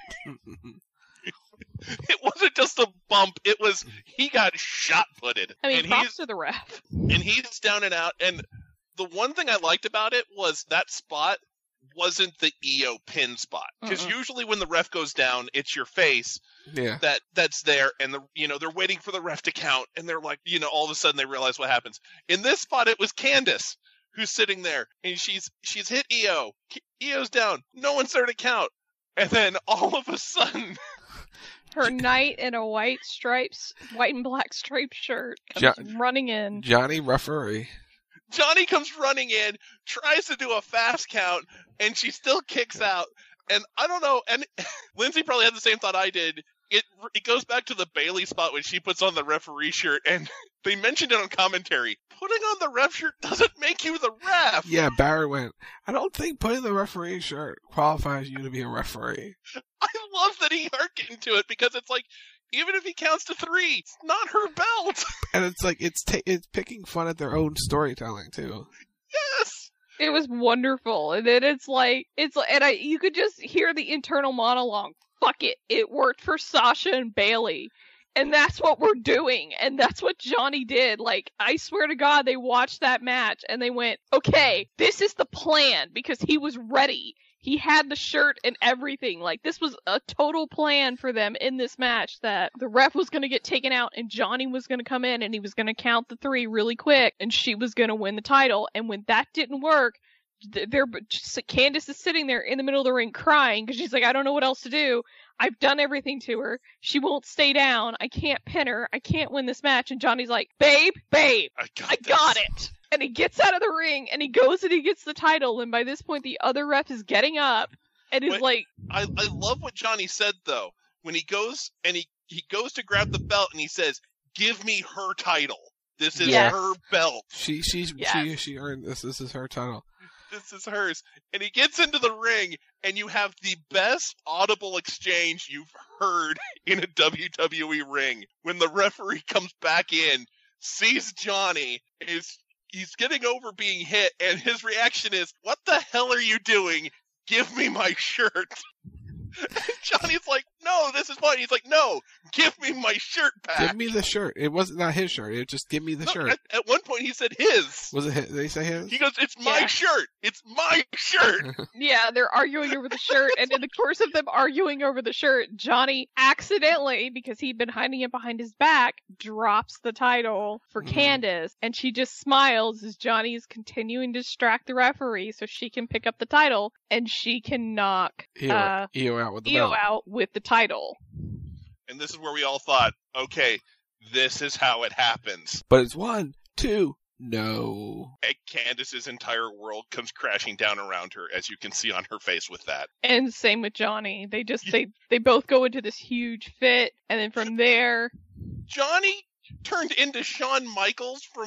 It wasn't just a bump, it was, he got shot-putted. I mean, and props he's, to the ref. And he's down and out, and the one thing I liked about it was that spot wasn't the Io pin spot. Because uh-uh. usually when the ref goes down, it's your face yeah. that that's there, and the you know they're waiting for the ref to count, and they're like, you know, all of a sudden they realize what happens. In this spot, it was Candice who's sitting there, and she's she's hit Io. Io's down. No one's there to count. And then all of a sudden... Her knight in a white stripes, white and black striped shirt comes jo- running in. Johnny referee. Johnny comes running in, tries to do a fast count, and she still kicks out. And I don't know, and Lindsay probably had the same thought I did. It it goes back to the Bayley spot when she puts on the referee shirt, and they mentioned it on commentary. Putting on the ref shirt doesn't make you the ref. Yeah, Barry went, I don't think putting the referee shirt qualifies you to be a referee. I love that he hearkened to it, because it's like, even if he counts to three, it's not her belt. And it's like, it's ta- it's picking fun at their own storytelling, too. Yes! It was wonderful. And then it's like, it's like, and I, you could just hear the internal monologue. Fuck it. It worked for Sasha and Bayley. And that's what we're doing. And that's what Johnny did. Like, I swear to God, they watched that match and they went, okay, this is the plan, because he was ready. He had the shirt and everything. Like, this was a total plan for them in this match, that the ref was going to get taken out and Johnny was going to come in and he was going to count the three really quick and she was going to win the title. And when that didn't work, they're just, Candice is sitting there in the middle of the ring crying because she's like, I don't know what else to do. I've done everything to her. She won't stay down. I can't pin her. I can't win this match. And Johnny's like, babe, babe, I got, I got it. And he gets out of the ring and he goes and he gets the title. And by this point, the other ref is getting up and is Wait, like, I, I love what Johnny said though. When he goes and he, he goes to grab the belt and he says, give me her title. This is Yes. her belt. She she's Yes. she she earned this. This is her title. This is hers. And he gets into the ring, and you have the best audible exchange you've heard in a W W E ring. When the referee comes back in, sees Johnny, is he's getting over being hit, and his reaction is, what the hell are you doing? Give me my shirt. Johnny's like, no, this is mine. He's like, no, give me my shirt back. Give me the shirt. It wasn't not his shirt. It just give me the No, shirt. At, at one point, he said his. Was it his? Did they say his? He goes, it's my Yeah. shirt. It's my shirt. yeah, they're arguing over the shirt. And in the course of them arguing over the shirt, Johnny accidentally, because he'd been hiding it behind his back, drops the title for Mhm. Candice. And she just smiles as Johnny is continuing to distract the referee so she can pick up the title and she can knock Io, uh, Io out with the Io belt. out with the title. And this is where we all thought, okay, this is how it happens. But it's one, two, no. And Candace's entire world comes crashing down around her, as you can see on her face with that. And same with Johnny. They just, they, they both go into this huge fit. And then from there, Johnny turned into Shawn Michaels from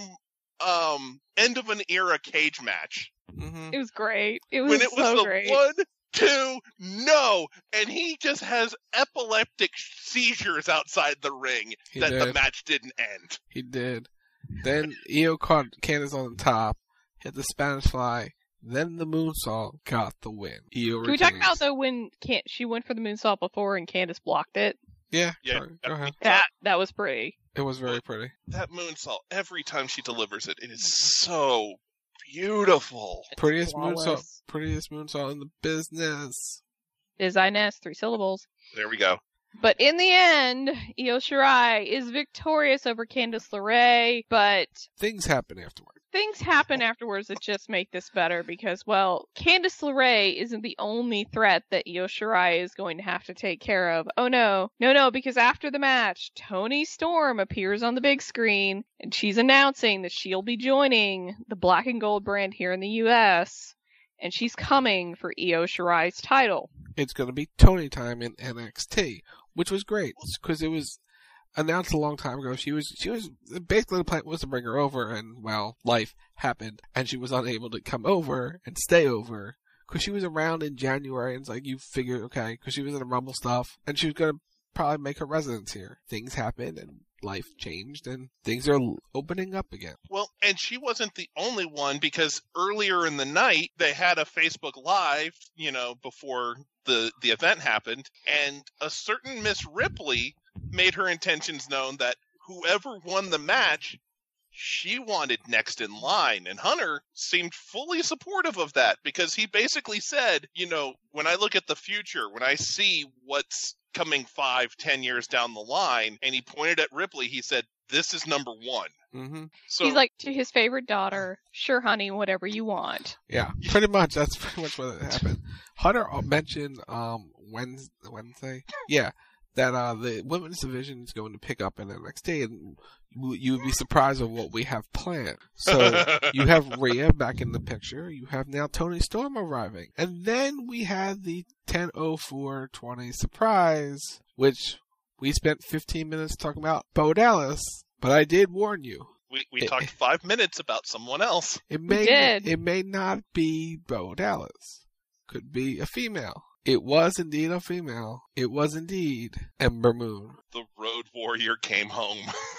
um End of an Era cage match. Mm-hmm. it was great. It was When it was so the great. one, two, no! And he just has epileptic seizures outside the ring He that the did. match didn't end. He did. Then Io caught Candice on the top, hit the Spanish Fly, then the moonsault, got the win. Io Can we talk retains. about though when Can- she went for the moonsault before and Candice blocked it? Yeah, Yeah, sorry, go ahead. That that was pretty. It was very pretty. That moonsault, every time she delivers it, it is so beautiful. Prettiest flawless. moonsault, prettiest moonsault in the business. Design-S, three syllables. There we go. But in the end, Io Shirai is victorious over Candice LeRae, but Things happen afterward. things happen afterwards that just make this better because, well, Candice LeRae isn't the only threat that Io Shirai is going to have to take care of. Oh no, no, no, because after the match, Toni Storm appears on the big screen and she's announcing that she'll be joining the Black and Gold brand here in the U S and she's coming for Io Shirai's title. It's going to be Tony time in N X T, which was great because it was announced a long time ago. She was she was basically the plan was to bring her over, and well, life happened, and she was unable to come over and stay over because she was around in January. And it's like you figure, okay, because she was in the Rumble stuff, and she was gonna probably make her residence here. Things happened, and life changed, and things are opening up again. Well, and she wasn't the only one because earlier in the night they had a Facebook Live, you know, before the the event happened, and a certain Miss Ripley made her intentions known that whoever won the match, she wanted next in line. And Hunter seemed fully supportive of that because he basically said, you know, when I look at the future, when I see what's coming five, ten years down the line, and he pointed at Ripley, he said, this is number one. Mm-hmm. So He's like to his favorite daughter, sure, honey, whatever you want. Yeah, pretty much. That's pretty much what happened. Hunter mentioned um Wednesday, Wednesday, yeah, that uh the women's division is going to pick up in N X T, and you would be surprised of what we have planned. So you have Rhea back in the picture. You have now Toni Storm arriving, and then we had the ten oh four twenty surprise, which we spent fifteen minutes talking about Bo Dallas. But I did warn you. We we It- talked five minutes about someone else. It may did. it may not be Bo Dallas. Could be a female. It was indeed a female. It was indeed Ember Moon. The Road Warrior came home.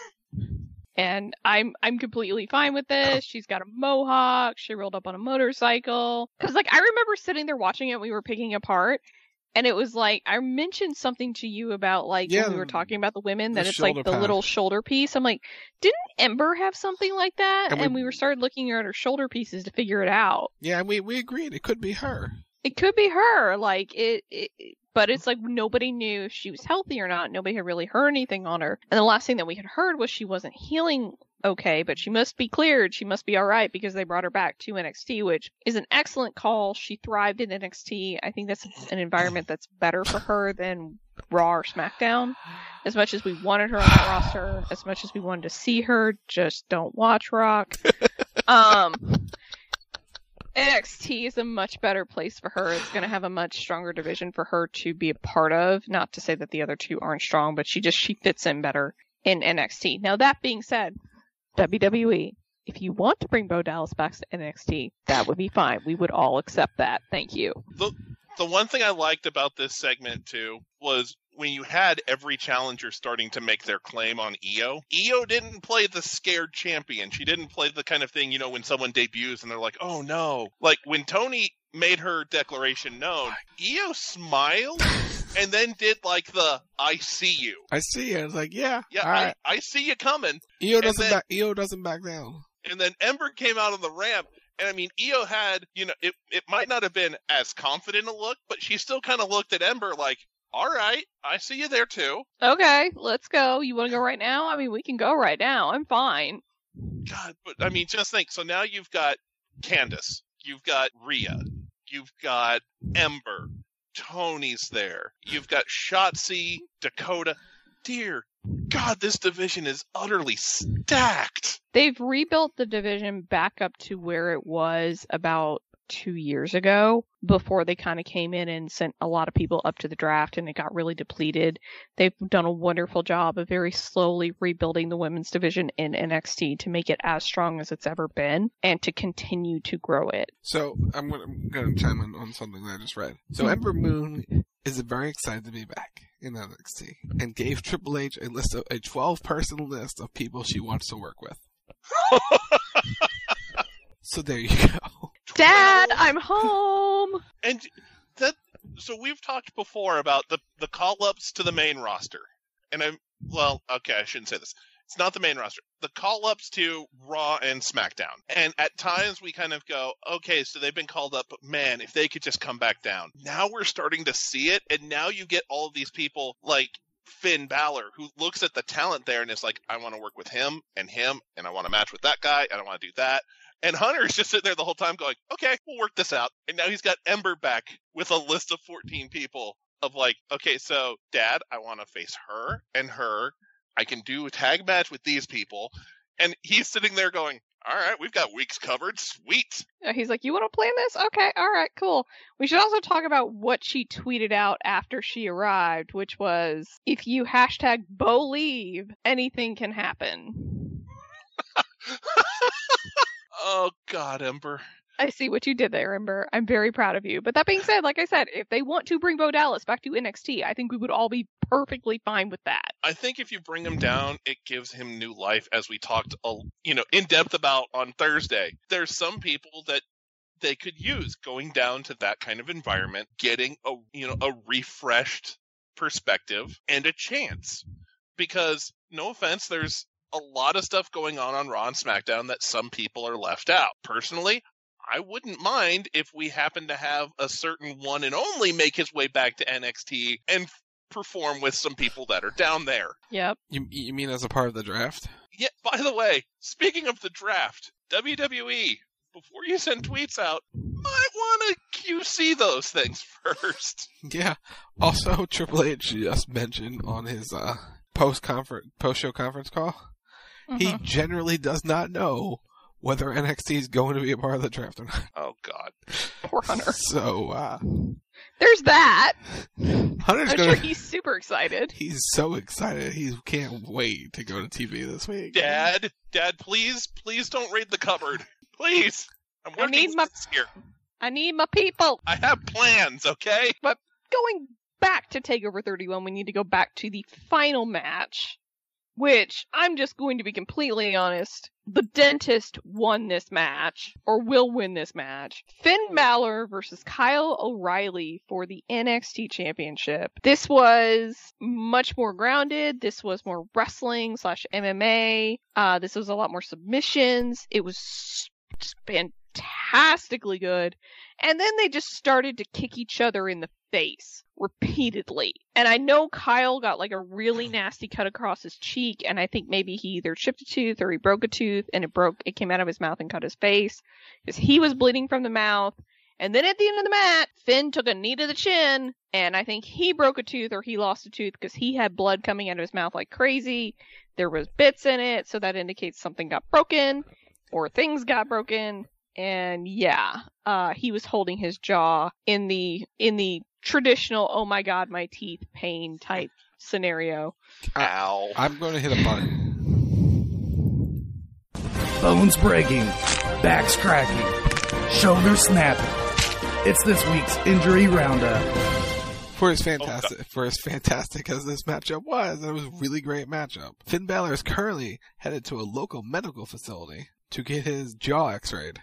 And I'm I'm completely fine with this. She's got a mohawk. She rolled up on a motorcycle. Because, like, I remember sitting there watching it. We were picking apart. And it was like, I mentioned something to you about, like, Yeah, when we were talking about the women, the that it's like shoulder the pad. little shoulder piece. I'm like, didn't Ember have something like that? And And we- we, were started looking at her shoulder pieces to figure it out. Yeah, and we, we agreed it could be her. It could be her. Like, it, it but it's like nobody knew if she was healthy or not. Nobody had really heard anything on her. And the last thing that we had heard was she wasn't healing okay, but she must be cleared. She must be all right because they brought her back to N X T, which is an excellent call. She thrived in N X T. I think that's an environment that's better for her than Raw or SmackDown. As much as we wanted her on that roster, as much as we wanted to see her, just don't watch Rock. Um, N X T is a much better place for her. It's going to have a much stronger division for her to be a part of. Not to say that the other two aren't strong, but she just, she fits in better in N X T. Now, that being said, W W E, if you want to bring Bo Dallas back to N X T, that would be fine. We would all accept that. Thank you. The, the one thing I liked about this segment, too, was when you had every challenger starting to make their claim on Io, Io didn't play the scared champion. She didn't play the kind of thing, you know, when someone debuts and they're like, oh no. Like, when Tony made her declaration known, Io smiled and then did like the, I see you. I see you. It's like, yeah, Yeah, all right. I, I see you coming. Io And doesn't then- back. Io doesn't back down. And then Ember came out on the ramp. And I mean, Io had, you know, it, it might not have been as confident a look, but she still kind of looked at Ember like, all right, I see you there too. Okay, let's go. You want to go right now? I mean, we can go right now. I'm fine. God, but I mean, just think. So now you've got Candace, you've got Rhea, you've got Ember, Tony's there, you've got Shotzi, Dakota. Dear God, this division is utterly stacked. They've rebuilt the division back up to where it was about two years ago, before they kind of came in and sent a lot of people up to the draft and it got really depleted. They've done a wonderful job of very slowly rebuilding the women's division in N X T to make it as strong as it's ever been and to continue to grow it. So I'm gonna, I'm gonna chime in on something that I just read. So Ember Moon is very excited to be back in N X T and gave Triple H a list of a twelve person list of people she wants to work with. So there you go. Dad, I'm home. And that, so we've talked before about the, the call-ups to the main roster. And I'm, well, okay, I shouldn't say this. It's not the main roster. The call-ups to Raw and SmackDown. And at times we kind of go, okay, so they've been called up, but man, if they could just come back down. Now we're starting to see it, and now you get all of these people like Finn Balor, who looks at the talent there and is like, I want to work with him and him, and I want to match with that guy, and I want to do that. And Hunter's just sitting there the whole time going, okay, we'll work this out. And now he's got Ember back with a list of fourteen people of like, okay, so Dad, I want to face her and her. I can do a tag match with these people. And he's sitting there going, all right, we've got weeks covered. Sweet. He's like, you want to plan this? Okay, all right, cool. We should also talk about what she tweeted out after she arrived, which was, if you hashtag Bo leave, anything can happen. Oh, God, Ember. I see what you did there, Ember. I'm very proud of you. But that being said, like I said, if they want to bring Bo Dallas back to N X T, I think we would all be perfectly fine with that. I think if you bring him down, it gives him new life, as we talked, you know, in depth about on Thursday. There's some people that they could use going down to that kind of environment, getting a, you know, a refreshed perspective and a chance. Because, no offense, there's a lot of stuff going on on Raw and SmackDown that some people are left out. Personally, I wouldn't mind if we happen to have a certain one and only make his way back to N X T and f- perform with some people that are down there. Yep. You, you mean as a part of the draft? Yeah, by the way, speaking of the draft, W W E, before you send tweets out, might want to Q C those things first. Yeah. Also, Triple H just mentioned on his uh, post-conference, post-show conference call, mm-hmm. he generally does not know whether N X T is going to be a part of the draft or not. Oh, God. Poor Hunter. So, uh... there's that. Hunter's I'm gonna, sure he's super excited. He's so excited. He can't wait to go to T V this week. Dad, Dad, please, please don't raid the cupboard. Please. I'm working I need with my, this here. I need my people. I have plans, okay? But going back to TakeOver thirty-one, we need to go back to the final match, which, I'm just going to be completely honest, the Dentist won this match, or will win this match. Finn Balor versus Kyle O'Reilly for the N X T Championship. This was much more grounded. This was more wrestling slash M M A. Uh, this was a lot more submissions. It was fantastically good. And then they just started to kick each other in the face repeatedly. And I know Kyle got like a really nasty cut across his cheek, and I think maybe he either chipped a tooth or he broke a tooth, and it broke, it came out of his mouth and cut his face, because he was bleeding from the mouth. And then at the end of the match, Finn took a knee to the chin, and I think he broke a tooth or he lost a tooth because he had blood coming out of his mouth like crazy. There was bits in it, so that indicates something got broken, or things got broken. And yeah, uh, he was holding his jaw in the in the traditional, oh my god, my teeth pain type scenario. Ow. I'm going to hit a button. Bones breaking, backs cracking, shoulders snapping. It's this week's injury roundup. For as fantastic, oh, for as fantastic as this matchup was, it was a really great matchup. Finn Balor is currently headed to a local medical facility to get his jaw x-rayed.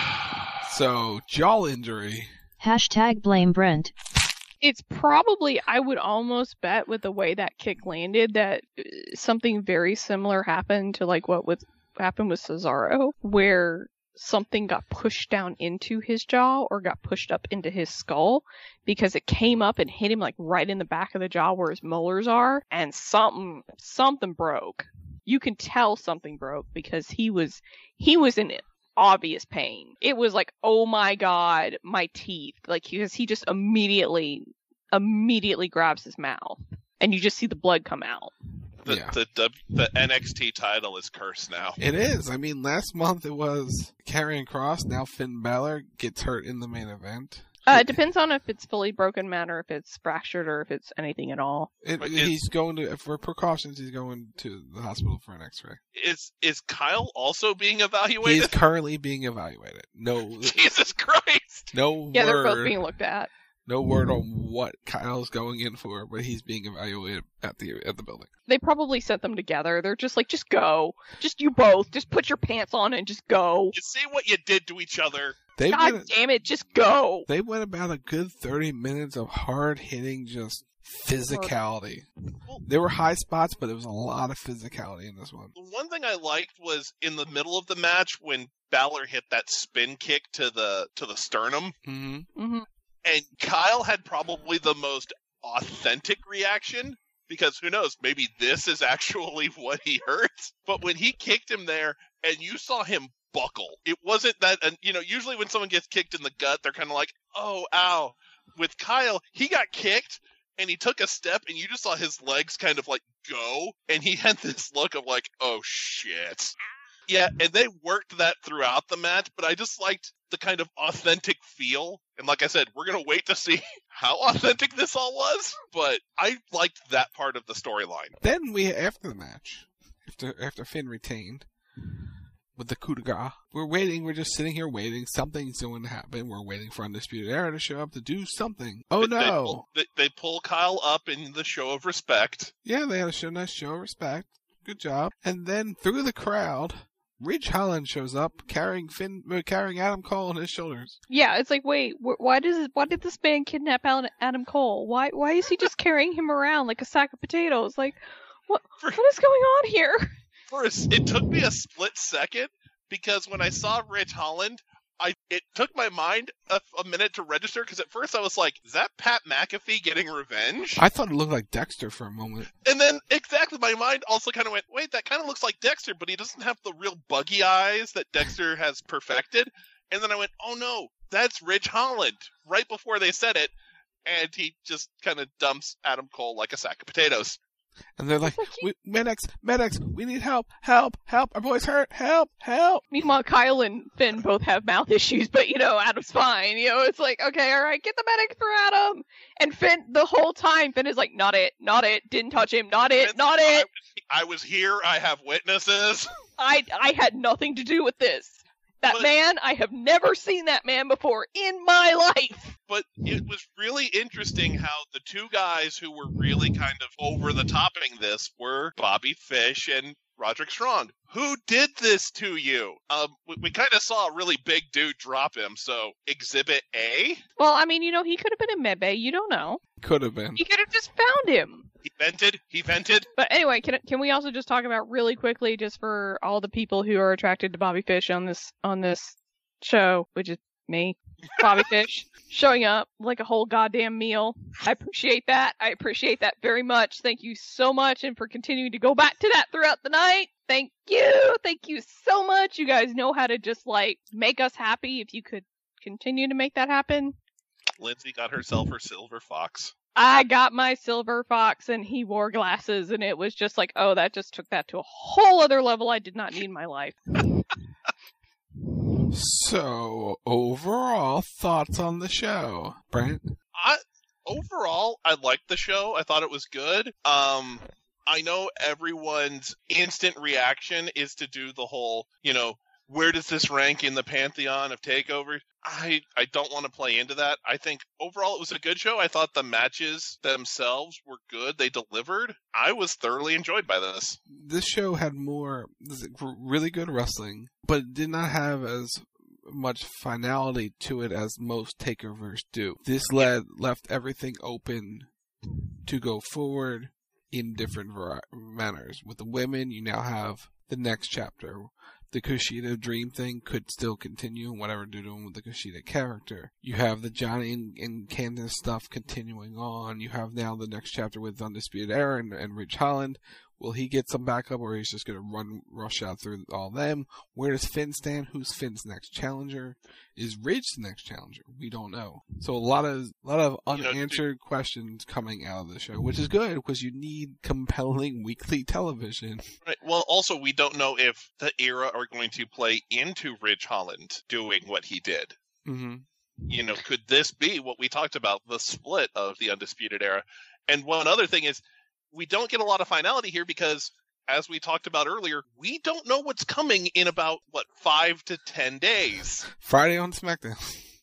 So, jaw injury. Hashtag blame Brent. It's probably, I would almost bet with the way that kick landed, that something very similar happened to like what with, happened with Cesaro, where something got pushed down into his jaw or got pushed up into his skull, because it came up and hit him like right in the back of the jaw where his molars are, and something, something broke. You can tell something broke because he was, he was in obvious pain. It was like, oh my god, my teeth. Like, because he just immediately, immediately grabs his mouth, and you just see the blood come out. The, yeah. the, the, the N X T title is cursed now. It is. I mean, last month it was Karrion Kross. Now Finn Balor gets hurt in the main event. Uh, it depends on if it's fully broken, man, or if it's fractured, or if it's anything at all. It, he's going to, for precautions, he's going to the hospital for an x-ray. Is is Kyle also being evaluated? He's currently being evaluated. No. Jesus Christ! No yeah, word. they're both being looked at. No word on what Kyle's going in for, but he's being evaluated at the at the building. They probably sent them together. They're just like, just go. Just you both. Just put your pants on and just go. You see what you did to each other? They God went, damn it, just go. They went about a good thirty minutes of hard-hitting, just physicality. Well, there were high spots, but there was a lot of physicality in this one. The one thing I liked was in the middle of the match when Balor hit that spin kick to the to the sternum. Mm-hmm. Mm-hmm. And Kyle had probably the most authentic reaction, because who knows, maybe this is actually what he hurt. But when he kicked him there and you saw him buckle, it wasn't that, and you know, usually when someone gets kicked in the gut, they're kind of like, oh, ow. With Kyle, he got kicked and he took a step and you just saw his legs kind of like go, and he had this look of like, oh shit. Yeah, and they worked that throughout the match, but I just liked the kind of authentic feel. And like I said, we're going to wait to see how authentic this all was, but I liked that part of the storyline. Then we, after the match, after after Finn retained with the coup de grace, we're waiting, we're just sitting here waiting. Something's going to happen. We're waiting for Undisputed Era to show up to do something. Oh they, no! They pull, they, they pull Kyle up in the show of respect. Yeah, they had a show, nice show of respect. Good job. And then through the crowd, Ridge Holland shows up carrying Finn, uh, carrying Adam Cole on his shoulders. Yeah, it's like, wait, wh- why does why did this man kidnap Adam Cole? Why why is he just carrying him around like a sack of potatoes? Like, what For, what is going on here? For a, it took me a split second, because when I saw Ridge Holland, I it took my mind a, a minute to register, because at first I was like, is that Pat McAfee getting revenge? I thought it looked like Dexter for a moment. And then, exactly, my mind also kind of went, wait, that kind of looks like Dexter, but he doesn't have the real buggy eyes that Dexter has perfected. And then I went, oh no, that's Ridge Holland, right before they said it, and he just kind of dumps Adam Cole like a sack of potatoes. And they're like, we, medics, medics, we need help, help, help, our boy's hurt, help, help. Meanwhile, Kyle and Finn both have mouth issues, but, you know, Adam's fine. You know, it's like, okay, all right, get the medic for Adam. And Finn, the whole time, Finn is like, not it, not it, didn't touch him, not it, not it. I was, I was here, I have witnesses. I, I had nothing to do with this. That but, man, I have never seen that man before in my life. But it was really interesting how the two guys who were really kind of over the topping this were Bobby Fish and Roderick Strong. Who did this to you? Um, we, we kind of saw a really big dude drop him, so Exhibit A? Well, I mean, you know, he could have been in Medbay. You don't know. Could have been. He could have just found him. He vented. He vented. But anyway, can can we also just talk about really quickly, just for all the people who are attracted to Bobby Fish on this on this show, which is me. Bobby Fish showing up like a whole goddamn meal. I appreciate that. I appreciate that very much. Thank you so much, and for continuing to go back to that throughout the night. Thank you. Thank you so much. You guys know how to just, like, make us happy. If you could continue to make that happen. Lindsay got herself her silver fox. I got my silver fox, and he wore glasses, and it was just like, oh, that just took that to a whole other level I did not need in my life. So, overall thoughts on the show, Brent? I overall, I liked the show. I thought it was good. Um, I know everyone's instant reaction is to do the whole, you know, where does this rank in the pantheon of takeovers? I, I don't want to play into that. I think overall it was a good show. I thought the matches themselves were good. They delivered. I was thoroughly enjoyed by this. This show had more really good wrestling, but it did not have as much finality to it as most takeovers do. This led left everything open to go forward in different vari- manners. With the women, you now have the next chapter. The Kushida dream thing could still continue, whatever they're doing with the Kushida character. You have the Johnny and, and Candice stuff continuing on. You have now the next chapter with Undisputed Era and, and Ridge Holland. Will he get some backup, or he's just going to run rush out through all them? Where does Finn stand? Who's Finn's next challenger? Is Ridge the next challenger? We don't know. So a lot of a lot of unanswered you know, questions coming out of the show, which is good because you need compelling weekly television. Right. Well, also we don't know if the Era are going to play into Ridge Holland doing what he did. Mm-hmm. You know, could this be what we talked about, the split of the Undisputed Era? And one other thing is, we don't get a lot of finality here because, as we talked about earlier, we don't know what's coming in about, what, five to ten days. Friday on SmackDown.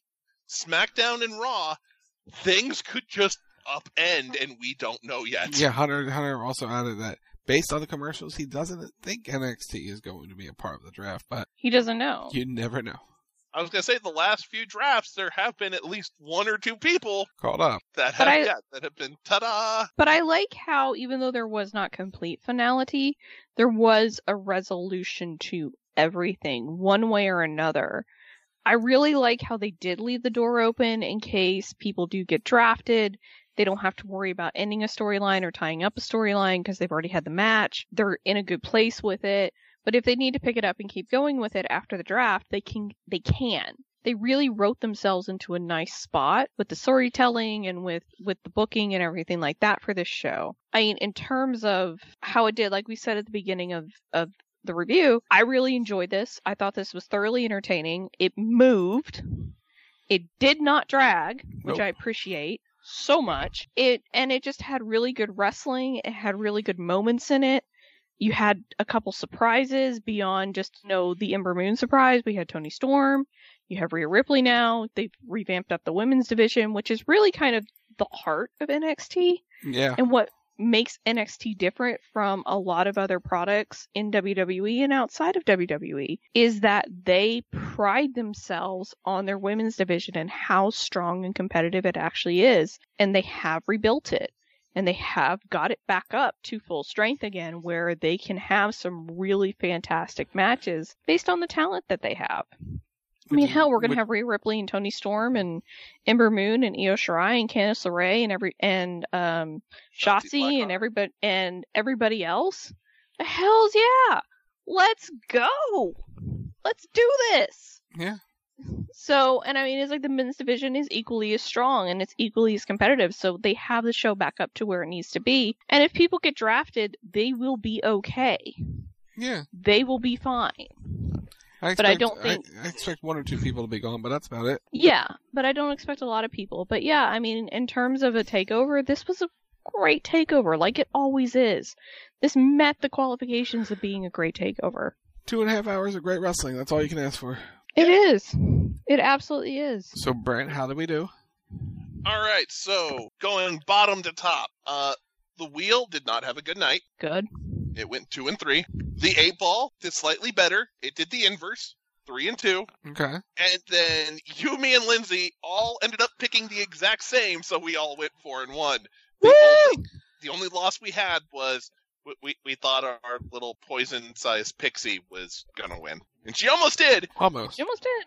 SmackDown and Raw, things could just upend, and we don't know yet. Yeah, Hunter, Hunter also added that based on the commercials, he doesn't think N X T is going to be a part of the draft, but he doesn't know. You never know. I was going to say, the last few drafts, there have been at least one or two people called up that have, I, yeah, that have been ta-da. But I like how, even though there was not complete finality, there was a resolution to everything, one way or another. I really like how they did leave the door open in case people do get drafted. They don't have to worry about ending a storyline or tying up a storyline because they've already had the match. They're in a good place with it. But if they need to pick it up and keep going with it after the draft, they can. They can. They really wrote themselves into a nice spot with the storytelling and with, with the booking and everything like that for this show. I mean, in terms of how it did, like we said at the beginning of, of the review, I really enjoyed this. I thought this was thoroughly entertaining. It moved. It did not drag, which nope. I appreciate so much. It and it just had really good wrestling. It had really good moments in it. You had a couple surprises beyond just, you know, the Ember Moon surprise. We had Toni Storm. You have Rhea Ripley now. They've revamped up the women's division, which is really kind of the heart of N X T. Yeah. And what makes N X T different from a lot of other products in W W E and outside of W W E is that they pride themselves on their women's division and how strong and competitive it actually is. And they have rebuilt it. And they have got it back up to full strength again, where they can have some really fantastic matches based on the talent that they have. I mean, hell, we're going to have Rhea Ripley and Toni Storm and Ember Moon and Io Shirai and Candice LeRae and every and um, Shotzi and everybody and everybody else. The hell's yeah! Let's go! Let's do this! Yeah. So, and I mean, it's like the men's division is equally as strong and it's equally as competitive. So they have the show back up to where it needs to be. And if people get drafted, they will be okay. Yeah. They will be fine. I expect, but I don't think... I, I expect one or two people to be gone, but that's about it. Yeah, but I don't expect a lot of people. But yeah, I mean, in terms of a takeover, this was a great takeover, like it always is. This met the qualifications of being a great takeover. Two and a half hours of great wrestling. That's all you can ask for. It is. It absolutely is. So, Brent, how did we do? All right, so going bottom to top. Uh, the Wheel did not have a good night. Good. It went two and three. The Eight Ball did slightly better. It did the inverse, three and two. Okay. And then you, me, and Lindsay all ended up picking the exact same, so we all went four and one. The Woo! only, the only loss we had was we we, we thought our, our little poison-sized pixie was gonna win, and she almost did. Almost. She almost did.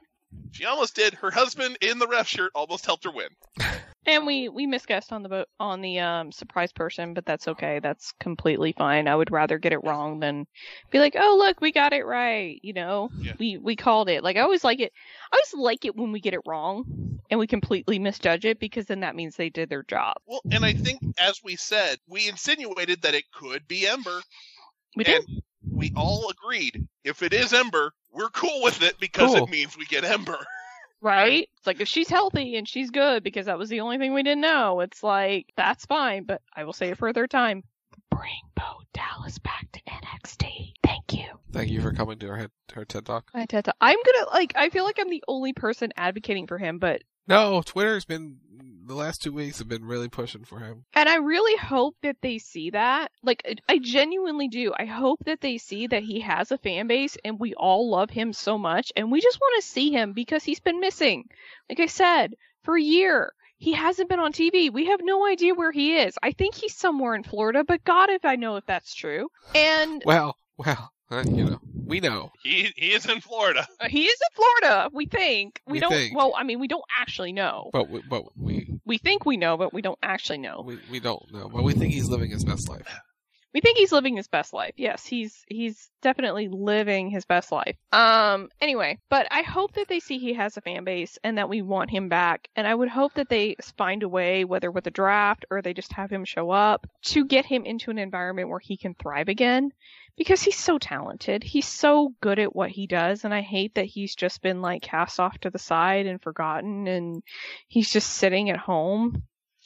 She almost did. Her husband in the ref shirt almost helped her win. And we, we misguessed on the vote on the um surprise person, but that's okay. That's completely fine. I would rather get it wrong than be like, oh look, we got it right. You know, yeah. we we called it. Like I always like it. I always like it when we get it wrong and we completely misjudge it, because then that means they did their job. Well, and I think as we said, we insinuated that it could be Ember. We did. And we all agreed if it is Ember, we're cool with it because cool. it means we get Ember. Right? It's like if she's healthy and she's good, because that was the only thing we didn't know, it's like, that's fine, but I will say it for a third time. Bring Bo Dallas back to N X T. Thank you. Thank you for coming to our, head, our TED Talk. My TED Talk. I'm gonna, like, I feel like I'm the only person advocating for him, but... No, Twitter's been, the last two weeks have been really pushing for him. And I really hope that they see that. Like, I genuinely do. I hope that they see that he has a fan base and we all love him so much and we just want to see him because he's been missing. Like I said, for a year. He hasn't been on T V. We have no idea where he is. I think he's somewhere in Florida, but God, if I know if that's true. And... Well, well, uh, you know. We know. He he is in Florida. Uh, he is in Florida, we think. We, We don't, think. well, I mean, we don't actually know. But we, but we We think we know, but we don't actually know. we we don't know. But we think he's living his best life. We think he's living his best life. Yes, he's he's definitely living his best life. Um, anyway, but I hope that they see he has a fan base and that we want him back. And I would hope that they find a way, whether with a draft or they just have him show up, to get him into an environment where he can thrive again. Because he's so talented. He's so good at what he does. And I hate that he's just been like cast off to the side and forgotten. And he's just sitting at home.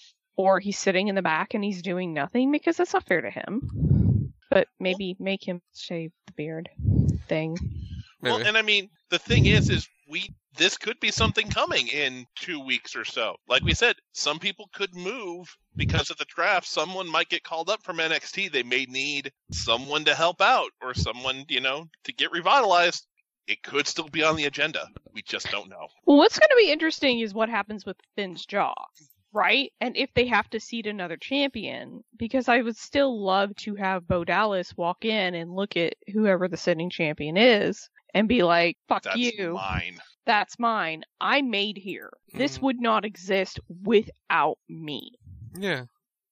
Or he's sitting in the back and he's doing nothing, because that's not fair to him. But maybe make him shave the beard thing. Well, and I mean, the thing is, is we this could be something coming in two weeks or so. Like we said, some people could move because of the draft. Someone might get called up from N X T. They may need someone to help out or someone, you know, to get revitalized. It could still be on the agenda. We just don't know. Well, what's going to be interesting is what happens with Finn's jaw. Right? And if they have to seed another champion, because I would still love to have Bo Dallas walk in and look at whoever the sitting champion is and be like, fuck That's you. mine. That's mine. I made here. Mm. This would not exist without me. Yeah.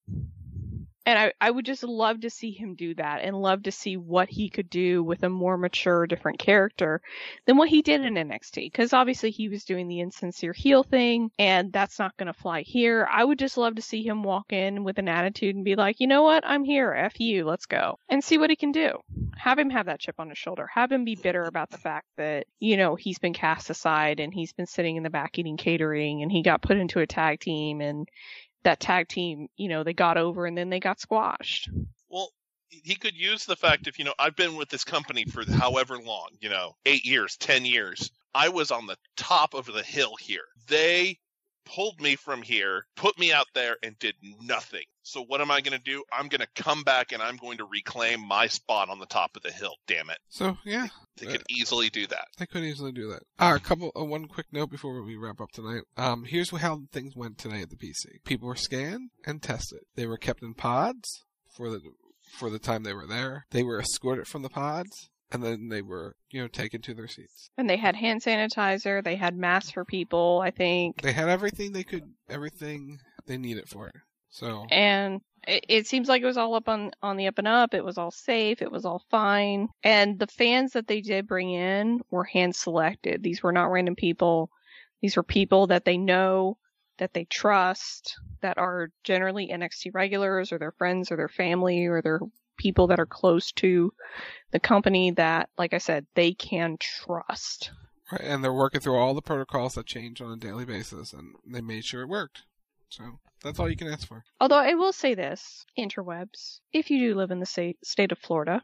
And I, I would just love to see him do that and love to see what he could do with a more mature, different character than what he did in N X T. Because obviously he was doing the insincere heel thing, and that's not going to fly here. I would just love to see him walk in with an attitude and be like, you know what? I'm here. F you. Let's go. And see what he can do. Have him have that chip on his shoulder. Have him be bitter about the fact that, you know, he's been cast aside and he's been sitting in the back eating catering and he got put into a tag team and that tag team, you know, they got over and then they got squashed. Well, he could use the fact of, you know, I've been with this company for however long, you know, eight years, ten years. I was on the top of the hill here. They pulled me from here, put me out there, and did nothing. So what am I going to do? I'm going to come back and I'm going to reclaim my spot on the top of the hill. Damn it. So, yeah. They could easily do that. They could easily do that. Uh, a couple, uh, one quick note before we wrap up tonight. Um, here's how things went today at the P C. People were scanned and tested. They were kept in pods for the, for the time they were there. They were escorted from the pods. And then they were, you know, taken to their seats. And they had hand sanitizer. They had masks for people, I think. They had everything they could, everything they needed for it. So. And it, it seems like it was all up on, on the up and up. It was all safe. It was all fine. And the fans that they did bring in were hand selected. These were not random people. These were people that they know, that they trust, that are generally N X T regulars or their friends or their family or their people that are close to the company that, like I said, they can trust. Right, and they're working through all the protocols that change on a daily basis, and they made sure it worked. So that's all you can ask for. Although I will say this, interwebs, if you do live in the state, state of Florida,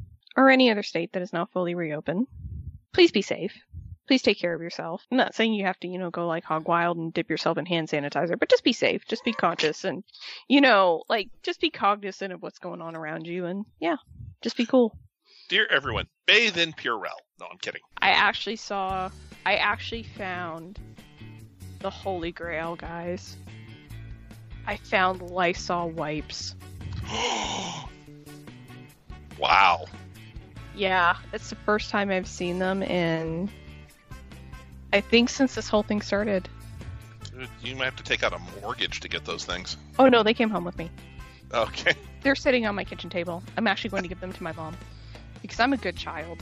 or any other state that is now fully reopened, please be safe. Please take care of yourself. I'm not saying you have to, you know, go like hog wild and dip yourself in hand sanitizer, but just be safe. Just be conscious and, you know, like, just be cognizant of what's going on around you and, yeah, just be cool. Dear everyone, bathe in Purell. No, I'm kidding. I actually saw, I actually found the Holy Grail, guys. I found Lysol wipes. Wow. Yeah, it's the first time I've seen them in I think since this whole thing started. You might have to take out a mortgage to get those things. Oh no, they came home with me. Okay. They're sitting on my kitchen table. I'm actually going to give them to my mom. Because I'm a good child.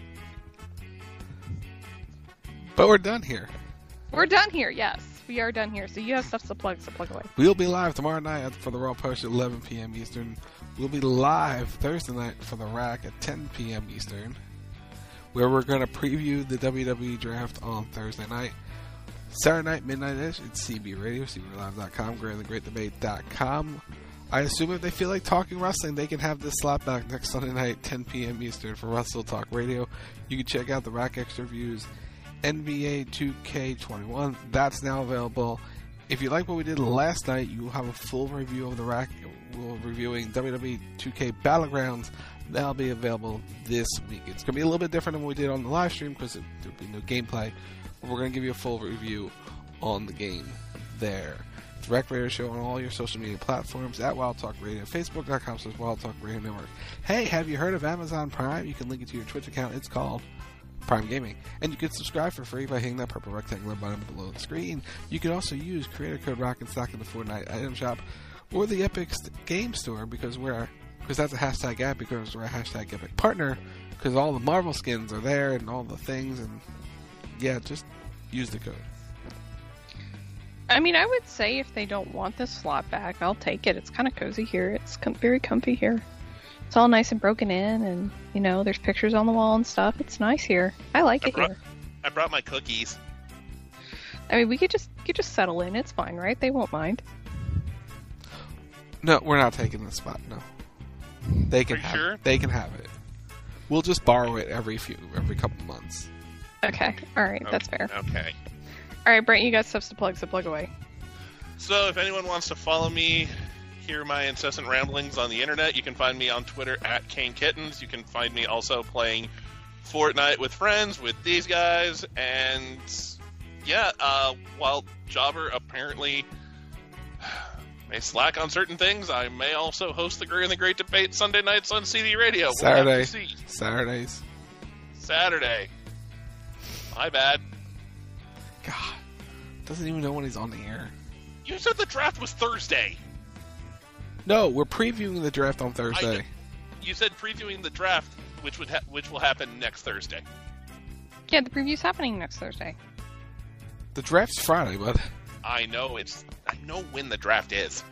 But we're done here. We're done here, yes. We are done here. So you have stuff to plug, so plug away. We'll be live tomorrow night for the Raw Post at eleven p.m. Eastern. We'll be live Thursday night for the Rack at ten p.m. Eastern, where we're going to preview the W W E Draft on Thursday night. Saturday night, midnight-ish, it's C B Radio, C B live dot com, great the great debate dot com. I assume if they feel like talking wrestling, they can have this slap back next Sunday night, ten p.m. Eastern for Wrestle Talk Radio. You can check out the Rack Extra Reviews, N B A two K twenty-one. That's now available. If you like what we did last night, you will have a full review of the Rack. We're reviewing W W E two K Battlegrounds. That'll be available this week. It's going to be a little bit different than what we did on the live stream because there'll be no gameplay. We're going to give you a full review on the game there. It's Rack Radio Show on all your social media platforms at Wild Talk Radio, Facebook dot com slash Wild Talk Radio Network. Hey, have you heard of Amazon Prime? You can link it to your Twitch account. It's called Prime Gaming. And you can subscribe for free by hitting that purple rectangular button below the screen. You can also use creator code ROCK'n'STOCK in the Fortnite item shop or the Epic Game Store because we're because that's a hashtag app because we're a hashtag Epic partner because all the Marvel skins are there and all the things and yeah, just use the code. I mean, I would say if they don't want this slot back, I'll take it. It's kind of cozy here. It's com- very comfy here. It's all nice and broken in, and, you know, there's pictures on the wall and stuff. It's nice here. I like I it brought, here. I brought my cookies. I mean, we could just you could just settle in. It's fine, right? They won't mind. No, we're not taking the spot, no. They can Are you have sure? it. They can have it. We'll just borrow it every few every couple months. Okay. All right. That's fair. Okay. All right, Brent, you got stuff to plug, so plug away. So if anyone wants to follow me, hear my incessant ramblings on the internet, you can find me on Twitter at Kane Kittens. You can find me also playing Fortnite with friends, with these guys, and yeah, uh, while Jobber apparently may slack on certain things, I may also host the Great and the Great Debate Sunday nights on C D Radio. We'll Saturday. have to see. Saturdays. Saturday. My bad. God. Doesn't even know when he's on the air. You said the draft was Thursday. No, we're previewing the draft on Thursday. I, you said previewing the draft, which would ha- which will happen next Thursday. Yeah, the preview's happening next Thursday. The draft's Friday, bud. I know it's. I know when the draft is.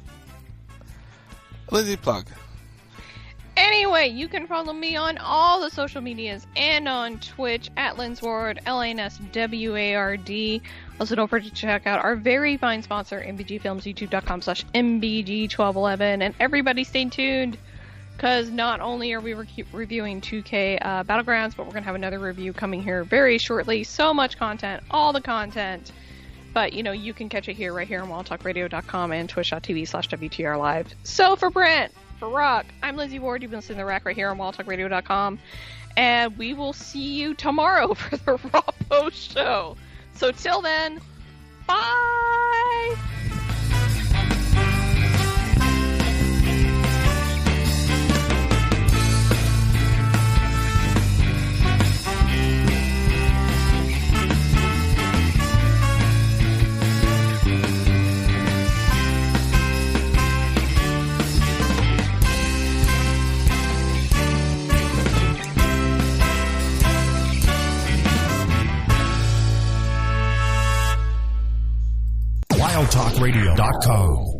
Lindsay, plug. Anyway, you can follow me on all the social medias and on Twitch at Linsward, L A N S W A R D. Also, don't forget to check out our very fine sponsor, M B G Films, YouTube dot com slash M B G twelve eleven. And everybody stay tuned, because not only are we re- reviewing two K uh, Battlegrounds, but we're going to have another review coming here very shortly. So much content, all the content. But, you know, you can catch it here, right here on wild talk radio dot com and twitch dot t v slash W T R live. So for Brent, for Rock, I'm Lizzie Ward. You've been listening to The Rack right here on wild talk radio dot com. And we will see you tomorrow for the Raw Post Show. So till then, bye! wild talk radio dot com